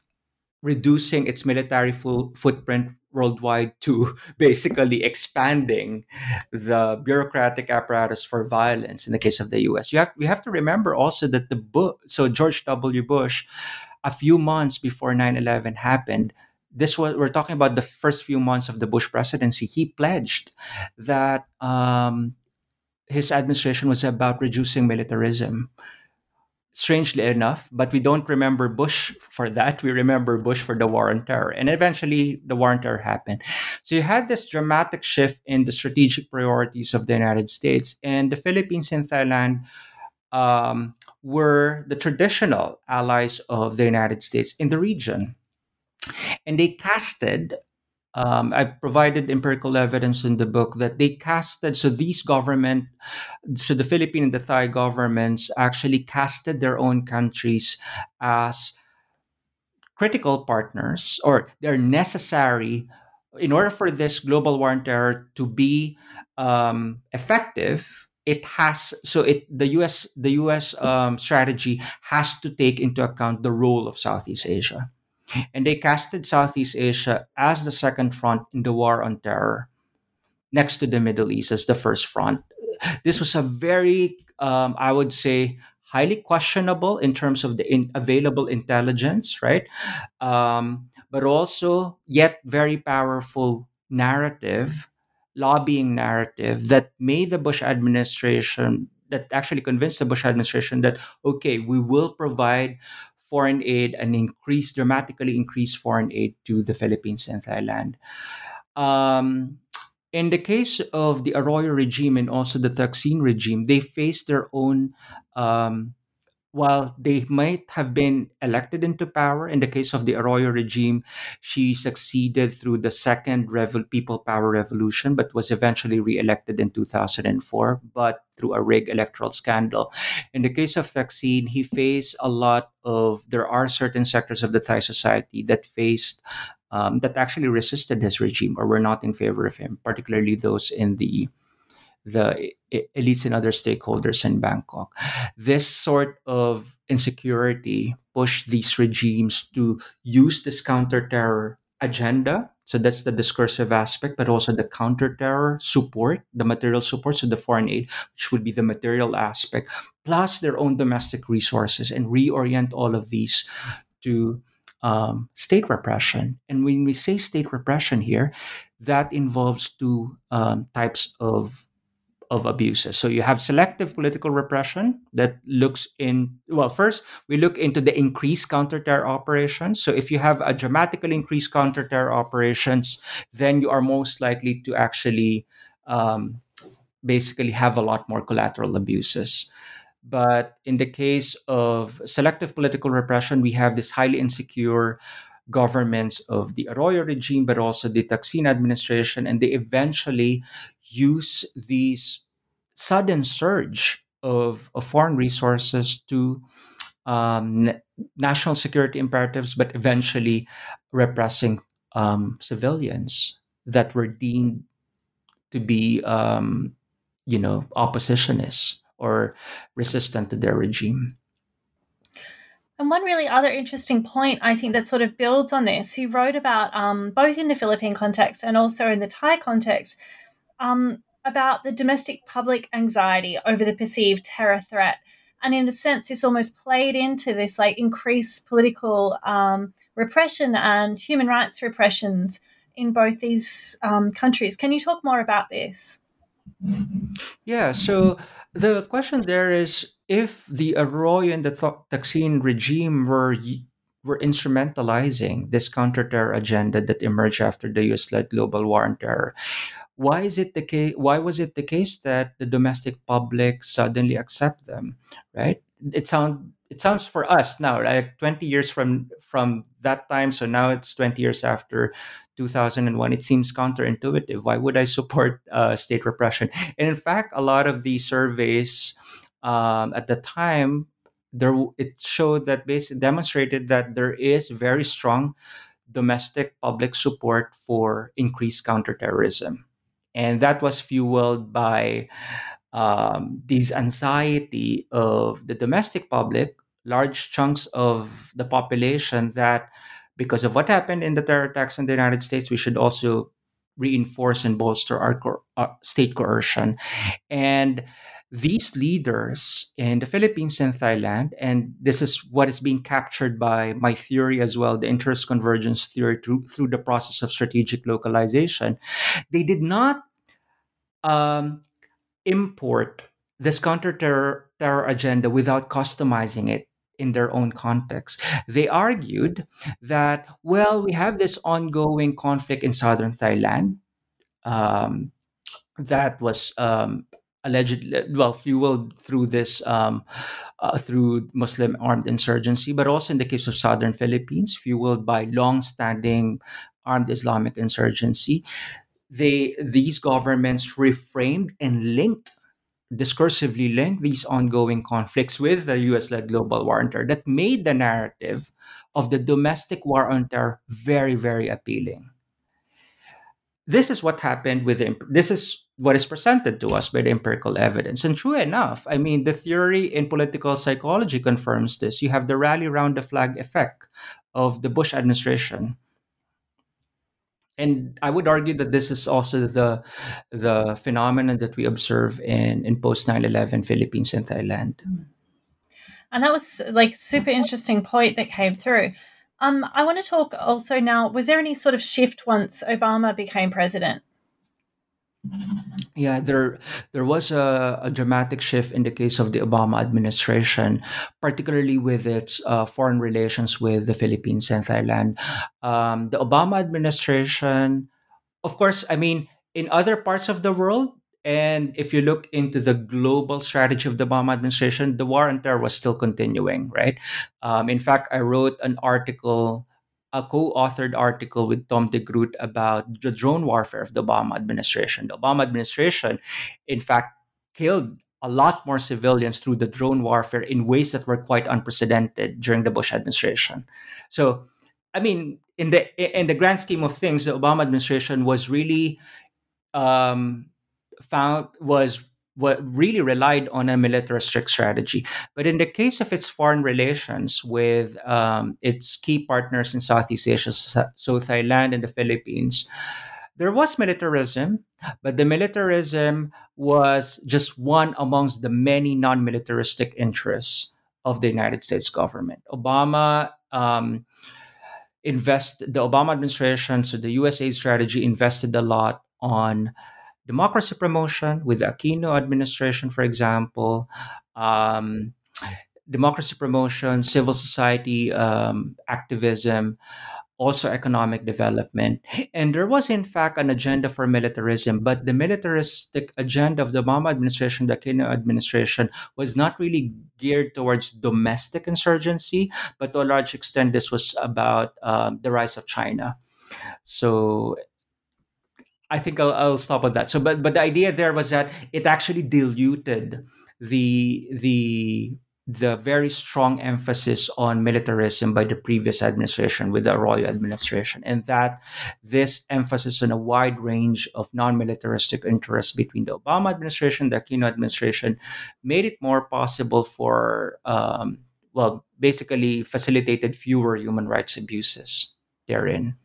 reducing its military full footprint worldwide to basically expanding the bureaucratic apparatus for violence in the case of the U S. You have we have to remember also that the book so George W. Bush, a few months before nine eleven happened, this was we're talking about the first few months of the Bush presidency, he pledged that um, his administration was about reducing militarism, strangely enough, but we don't remember Bush for that. We remember Bush for the war on terror. And eventually the war on terror happened. So you had this dramatic shift in the strategic priorities of the United States. And the Philippines and Thailand um, were the traditional allies of the United States in the region. And they casted um, I provided empirical evidence in the book that they casted, so these government, so the Philippine and the Thai governments actually casted their own countries as critical partners, or they're necessary in order for this global war on terror to be um, effective. It has so it the U S the U S um, strategy has to take into account the role of Southeast Asia, and they casted Southeast Asia as the second front in the war on terror, next to the Middle East as the first front. This was a very, um, I would say, highly questionable in terms of the in- available intelligence, right? Um, but also, yet very powerful narrative, lobbying narrative that made the Bush administration, that actually convinced the Bush administration that, okay, we will provide foreign aid and increase, dramatically increase foreign aid to the Philippines and Thailand. Um, in the case of the Arroyo regime and also the Thaksin regime, they faced their own, um, while they might have been elected into power. In the case of the Arroyo regime, she succeeded through the second Revol- People Power Revolution, but was eventually re-elected in two thousand four, but through a rigged electoral scandal. In the case of Thaksin, he faced a lot of, there are certain sectors of the Thai society that faced, um, that actually resisted his regime or were not in favor of him, particularly those in the the e- elites and other stakeholders in Bangkok. This sort of insecurity pushed these regimes to use this counter-terror agenda. So that's the discursive aspect, but also the counter-terror support, the material support, so the foreign aid, which would be the material aspect, plus their own domestic resources, and reorient all of these to um, state repression. And when we say state repression here, that involves two um, types of of abuses. So you have selective political repression that looks in, well, first we look into the increased counter-terror operations. So if you have a dramatically increased counter-terror operations, then you are most likely to actually um, basically have a lot more collateral abuses. But in the case of selective political repression, we have this highly insecure governments of the Arroyo regime, but also the Taksin administration, and they eventually use these sudden surge of, of foreign resources to um, n- national security imperatives, but eventually repressing um, civilians that were deemed to be, um, you know, oppositionists or resistant to their regime. And one really other interesting point, I think, that sort of builds on this, you wrote about, um, both in the Philippine context and also in the Thai context, um, about the domestic public anxiety over the perceived terror threat. And in a sense, this almost played into this like increased political um, repression and human rights repressions in both these um, countries. Can you talk more about this? Yeah, so the question there is if the Arroyo and the Th- Taksin regime were y- were instrumentalizing this counterterror agenda that emerged after the U S-led global war on terror. Why is it the case? Why was it the case that the domestic public suddenly accept them? Right? It sound it sounds for us now, like twenty years from from that time. So now it's twenty years after two thousand one. It seems counterintuitive. Why would I support uh, state repression? And in fact, a lot of these surveys um, at the time, there it showed that basically demonstrated that there is very strong domestic public support for increased counterterrorism. And that was fueled by um, this anxiety of the domestic public, large chunks of the population, that because of what happened in the terror attacks in the United States, we should also reinforce and bolster our co- uh, state coercion. And these leaders in the Philippines and Thailand, and this is what is being captured by my theory as well, the interest convergence theory, through, through the process of strategic localization, they did not um, import this counter-terror terror agenda without customizing it in their own context. They argued that, well, we have this ongoing conflict in southern Thailand um, that was um, allegedly, well, fueled through this um, uh, through Muslim armed insurgency, but also in the case of southern Philippines, fueled by long-standing armed Islamic insurgency. They these governments reframed and linked discursively linked these ongoing conflicts with the U S-led global war on terror that made the narrative of the domestic war on terror very, very appealing. This is what happened with the, this is what is presented to us by the empirical evidence. And true enough, I mean, the theory in political psychology confirms this. You have the rally round the flag effect of the Bush administration. And I would argue that this is also the the phenomenon that we observe in, in post nine eleven Philippines and Thailand. And that was like super interesting point that came through. Um, I want to talk also now, was there any sort of shift once Obama became president? Yeah, there there was a, a dramatic shift in the case of the Obama administration, particularly with its uh, foreign relations with the Philippines and Thailand. Um, the Obama administration, of course, I mean, in other parts of the world, and if you look into the global strategy of the Obama administration, the war on terror was still continuing, right? Um, in fact, I wrote an article, a co-authored article with Tom DeGroot about the drone warfare of the Obama administration. The Obama administration, in fact, killed a lot more civilians through the drone warfare in ways that were quite unprecedented during the Bush administration. So, I mean, in the in the grand scheme of things, the Obama administration was really um, found was what really relied on a militaristic strategy. But in the case of its foreign relations with um, its key partners in Southeast Asia, so Thailand and the Philippines, there was militarism, but the militarism was just one amongst the many non-militaristic interests of the United States government. Obama um, invest the Obama administration, so the U S A strategy invested a lot on democracy promotion with the Aquino administration, for example, um, democracy promotion, civil society um, activism, also economic development. And there was, in fact, an agenda for militarism, but the militaristic agenda of the Obama administration, the Aquino administration, was not really geared towards domestic insurgency, but to a large extent, this was about um, the rise of China. So I think I'll, I'll stop at that. So, but but the idea there was that it actually diluted the the the very strong emphasis on militarism by the previous administration with the Arroyo administration, and that this emphasis on a wide range of non-militaristic interests between the Obama administration, the Aquino administration, made it more possible for um, well, basically facilitated fewer human rights abuses therein.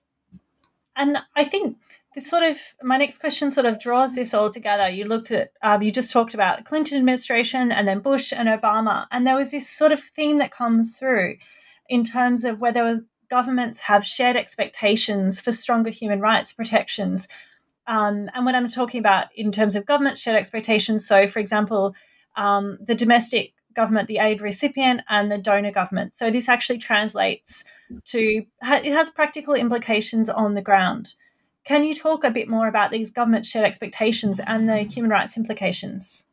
And I think this sort of, my next question sort of draws this all together. You look at, um, you just talked about the Clinton administration and then Bush and Obama, and there was this sort of theme that comes through in terms of where there was governments have shared expectations for stronger human rights protections. Um, and when I'm talking about in terms of government shared expectations, so for example, um, the domestic government, the aid recipient, and the donor government. So this actually translates to, it has practical implications on the ground. Can you talk a bit more about these government shared expectations and the human rights implications?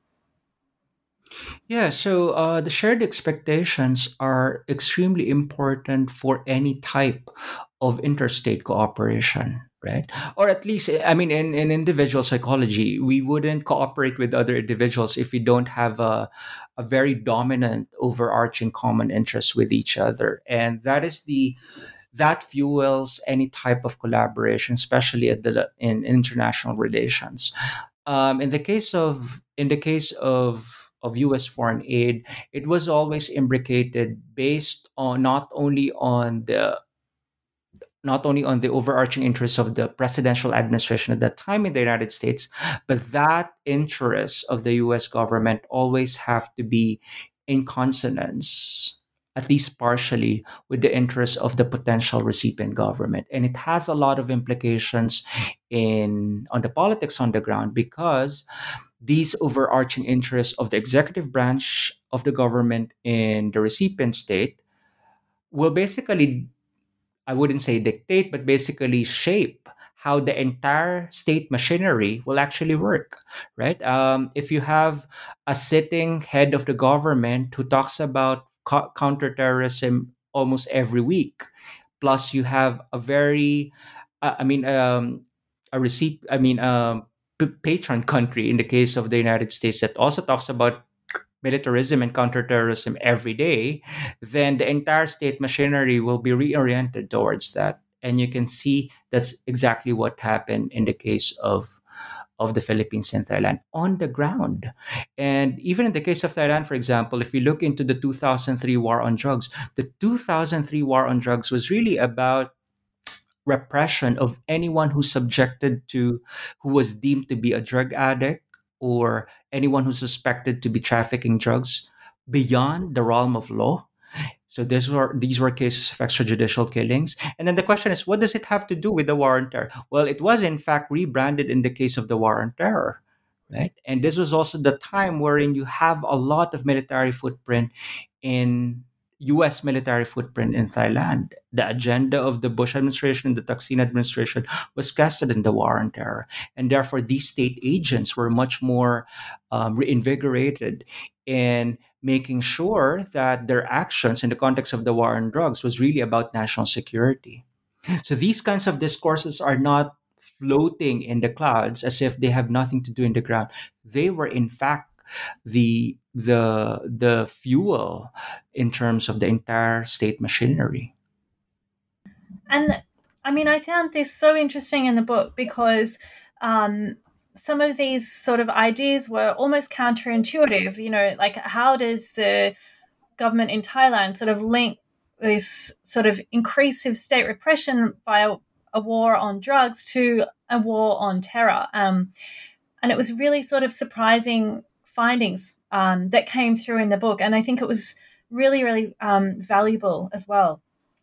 Yeah, so uh, the shared expectations are extremely important for any type of interstate cooperation, right? Or at least, I mean, in, in individual psychology, we wouldn't cooperate with other individuals if we don't have a, a very dominant, overarching common interest with each other. And that is the that fuels any type of collaboration, especially at the in international relations. Um, in the case of in the case of of U S foreign aid, it was always imbricated based on not only on the not only on the overarching interests of the presidential administration at that time in the United States, but that interest of the U S government always have to be in consonance, at least partially, with the interests of the potential recipient government. And it has a lot of implications in on the politics on the ground, because these overarching interests of the executive branch of the government in the recipient state will basically, I wouldn't say dictate, but basically shape how the entire state machinery will actually work, right? Um, if you have a sitting head of the government who talks about co- counterterrorism almost every week, plus you have a very, uh, I mean, um, a receipt, I mean, um, p- patron country in the case of the United States that also talks about militarism and counterterrorism every day, then the entire state machinery will be reoriented towards that. And you can see that's exactly what happened in the case of of the Philippines and Thailand on the ground. And even in the case of Thailand, for example, if we look into the two thousand three war on drugs, the two thousand three war on drugs was really about repression of anyone who's subjected to, who was deemed to be a drug addict, or anyone who's suspected to be trafficking drugs beyond the realm of law. So these were these were cases of extrajudicial killings. And then the question is, what does it have to do with the war on terror? Well, it was in fact rebranded in the case of the war on terror, right? And this was also the time wherein you have a lot of military footprint in U S military footprint in Thailand. The agenda of the Bush administration and the Thaksin administration was casted in the war on terror. And therefore, these state agents were much more um, reinvigorated in making sure that their actions in the context of the war on drugs was really about national security. So these kinds of discourses are not floating in the clouds as if they have nothing to do in the ground. They were, in fact, the the the fuel in terms of the entire state machinery. And I mean, I found this so interesting in the book because um, some of these sort of ideas were almost counterintuitive. You know, like how does the government in Thailand sort of link this sort of increasive state repression via a war on drugs to a war on terror? Um, and it was really sort of surprising findings um, that came through in the book. And I think it was really, really um, valuable as well.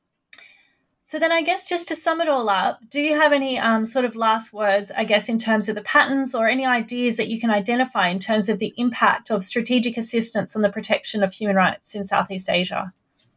So then I guess just to sum it all up, do you have any um, sort of last words, I guess, in terms of the patterns or any ideas that you can identify in terms of the impact of strategic assistance on the protection of human rights in Southeast Asia?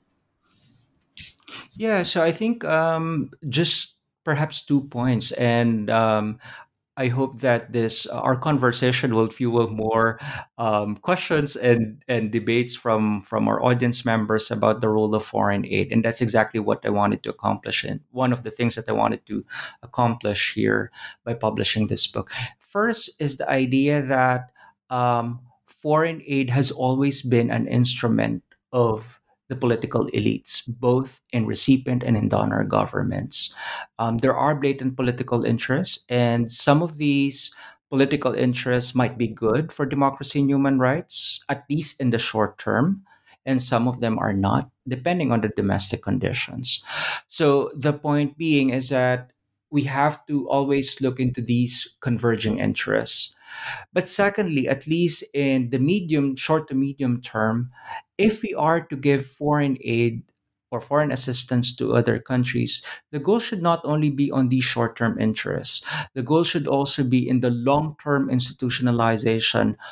Yeah, so I think um, just perhaps two points, and um, I hope that this uh, our conversation will fuel more um, questions and and debates from from our audience members about the role of foreign aid, and that's exactly what I wanted to accomplish. And one of the things that I wanted to accomplish here by publishing this book, first, is the idea that um, foreign aid has always been an instrument of the political elites, both in recipient and in donor governments. Um, there are blatant political interests, and some of these political interests might be good for democracy and human rights, at least in the short term, and some of them are not, depending on the domestic conditions. So the point being is that we have to always look into these converging interests. But secondly, at least in the medium, short to medium term, if we are to give foreign aid or foreign assistance to other countries, the goal should not only be on these short term interests, the goal should also be in the long term institutionalization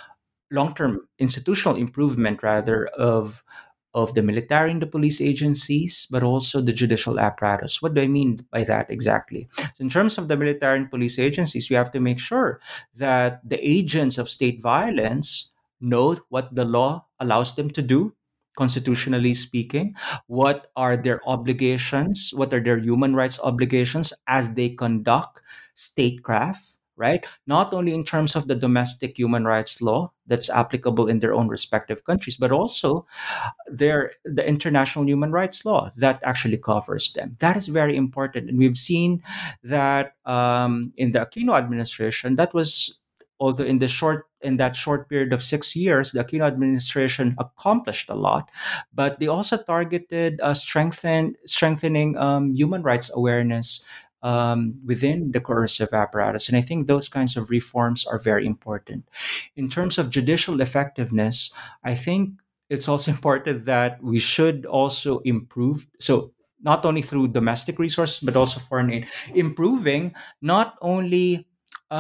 long-term institutional improvement rather of of the military and the police agencies, but also the judicial apparatus. What do I mean by that exactly? So in terms of the military and police agencies, we have to make sure that the agents of state violence know what the law allows them to do, constitutionally speaking. What are their obligations? What are their human rights obligations as they conduct statecraft, right? Not only in terms of the domestic human rights law that's applicable in their own respective countries, but also their the international human rights law that actually covers them. That is very important, and we've seen that um, in the Aquino administration. That was although in the short in that short period of six years, the Aquino administration accomplished a lot, but they also targeted uh, strengthen strengthening um, human rights awareness um, within the coercive apparatus. And I think those kinds of reforms are very important. In terms of judicial effectiveness, I think it's also important that we should also improve. So, not only through domestic resources, but also foreign aid, improving not only.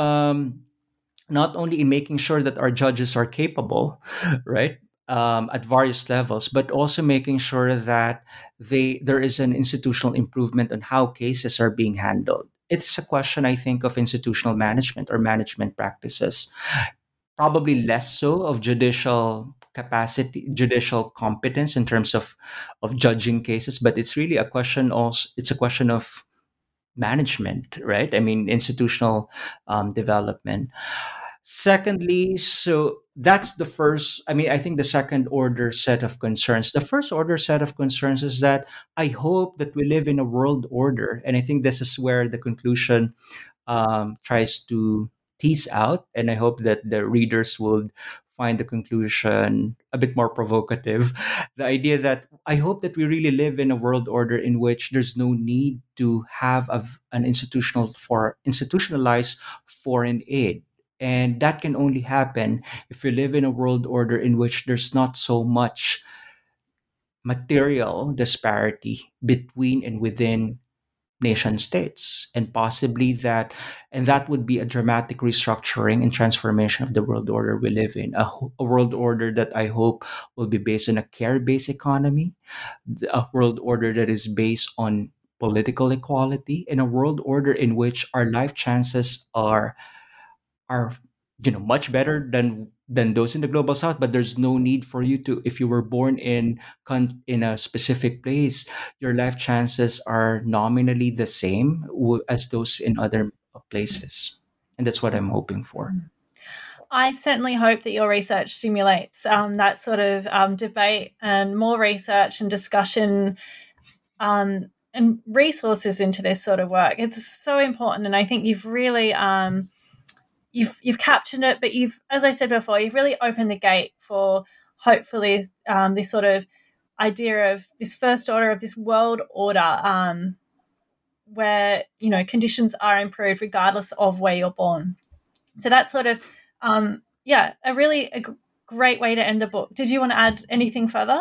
Um, not only in making sure that our judges are capable, right, um, at various levels, but also making sure that they there is an institutional improvement on how cases are being handled. It's a question, I think, of institutional management or management practices, probably less so of judicial capacity, judicial competence in terms of of judging cases, but it's really a question also it's a question of management, right? I mean, institutional um, development. Secondly, so that's the first, I mean, I think the second order set of concerns. The first order set of concerns is that I hope that we live in a world order. And I think this is where the conclusion um, tries to tease out. And I hope that the readers will find the conclusion a bit more provocative. The idea that I hope that we really live in a world order in which there's no need to have a, an institutional for institutionalized foreign aid. And that can only happen if we live in a world order in which there's not so much material disparity between and within nation states, and possibly that and that would be a dramatic restructuring and transformation of the world order we live in, a, ho- a world order that I hope will be based on a care-based economy, a world order that is based on political equality, and a world order in which our life chances are are you know much better than than those in the global south. But there's no need for you to, if you were born in con- in a specific place, your life chances are nominally the same w- as those in other uh, places, and that's what I'm hoping for. I certainly hope that your research stimulates um, that sort of um, debate and more research and discussion um, and resources into this sort of work. It's so important, and I think you've really um, you've you've captured it. But you've, as I said before, you've really opened the gate for hopefully um, this sort of idea of this first order of this world order, um, where you know conditions are improved regardless of where you're born. So that's sort of um, yeah, a really a g- great way to end the book. Did you want to add anything further?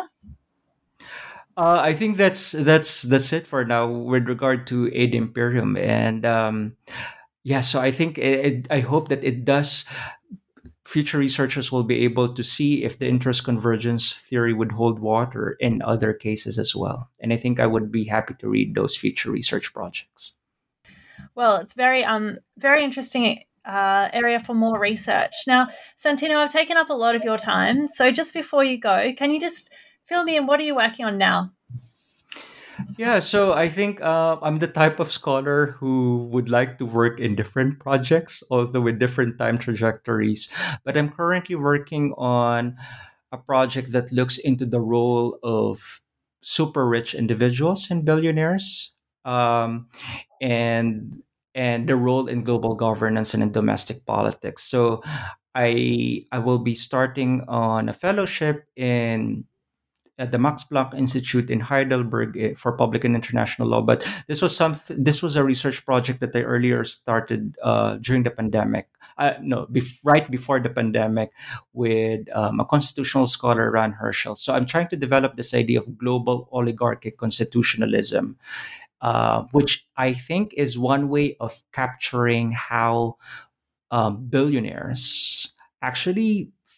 Uh, I think that's that's that's it for now with regard to Aid Imperium, and um, yeah. So I think it, it, I hope that it does. Future researchers will be able to see if the interest convergence theory would hold water in other cases as well. And I think I would be happy to read those future research projects. Well, it's very um very interesting uh, area for more research. Now, Santino, I've taken up a lot of your time. So just before you go, can you just fill me in? What are you working on now? Yeah, so I think uh, I'm the type of scholar who would like to work in different projects, although with different time trajectories. But I'm currently working on a project that looks into the role of super rich individuals and billionaires, um, and and their role in global governance and in domestic politics. So I I will be starting on a fellowship in at the Max Planck Institute in Heidelberg eh, for Public and International Law. But this was some this was a research project that I earlier started uh, during the pandemic. Uh, no, bef- right before the pandemic, with um, a constitutional scholar, Ran Herschel. So I'm trying to develop this idea of global oligarchic constitutionalism, uh, which I think is one way of capturing how um, billionaires actually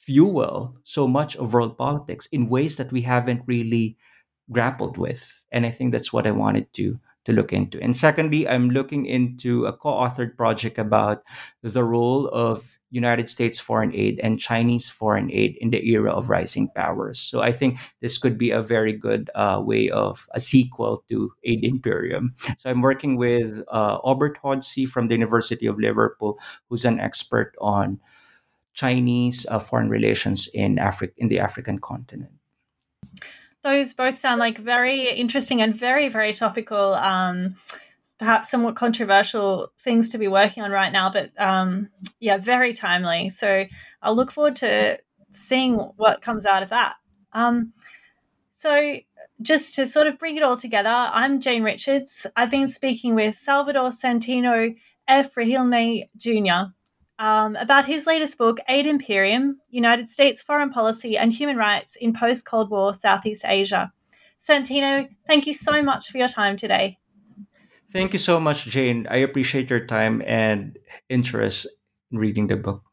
fuel so much of world politics in ways that we haven't really grappled with. And I think that's what I wanted to to look into. And secondly, I'm looking into a co-authored project about the role of United States foreign aid and Chinese foreign aid in the era of rising powers. So I think this could be a very good uh, way of a sequel to Aid Imperium. So I'm working with uh, Albert Hodsey from the University of Liverpool, who's an expert on Chinese uh, foreign relations in Africa, in the African continent. Those both sound like very interesting and very, very topical, um, perhaps somewhat controversial things to be working on right now, but um, yeah, very timely. So I'll look forward to seeing what comes out of that. Um, so just to sort of bring it all together, I'm Jane Richards. I've been speaking with Salvador Santino F. Regilme Junior Um, about his latest book, Aid Imperium, United States Foreign Policy and Human Rights in Post-Cold War Southeast Asia. Santino, thank you so much for your time today. Thank you so much, Jane. I appreciate your time and interest in reading the book.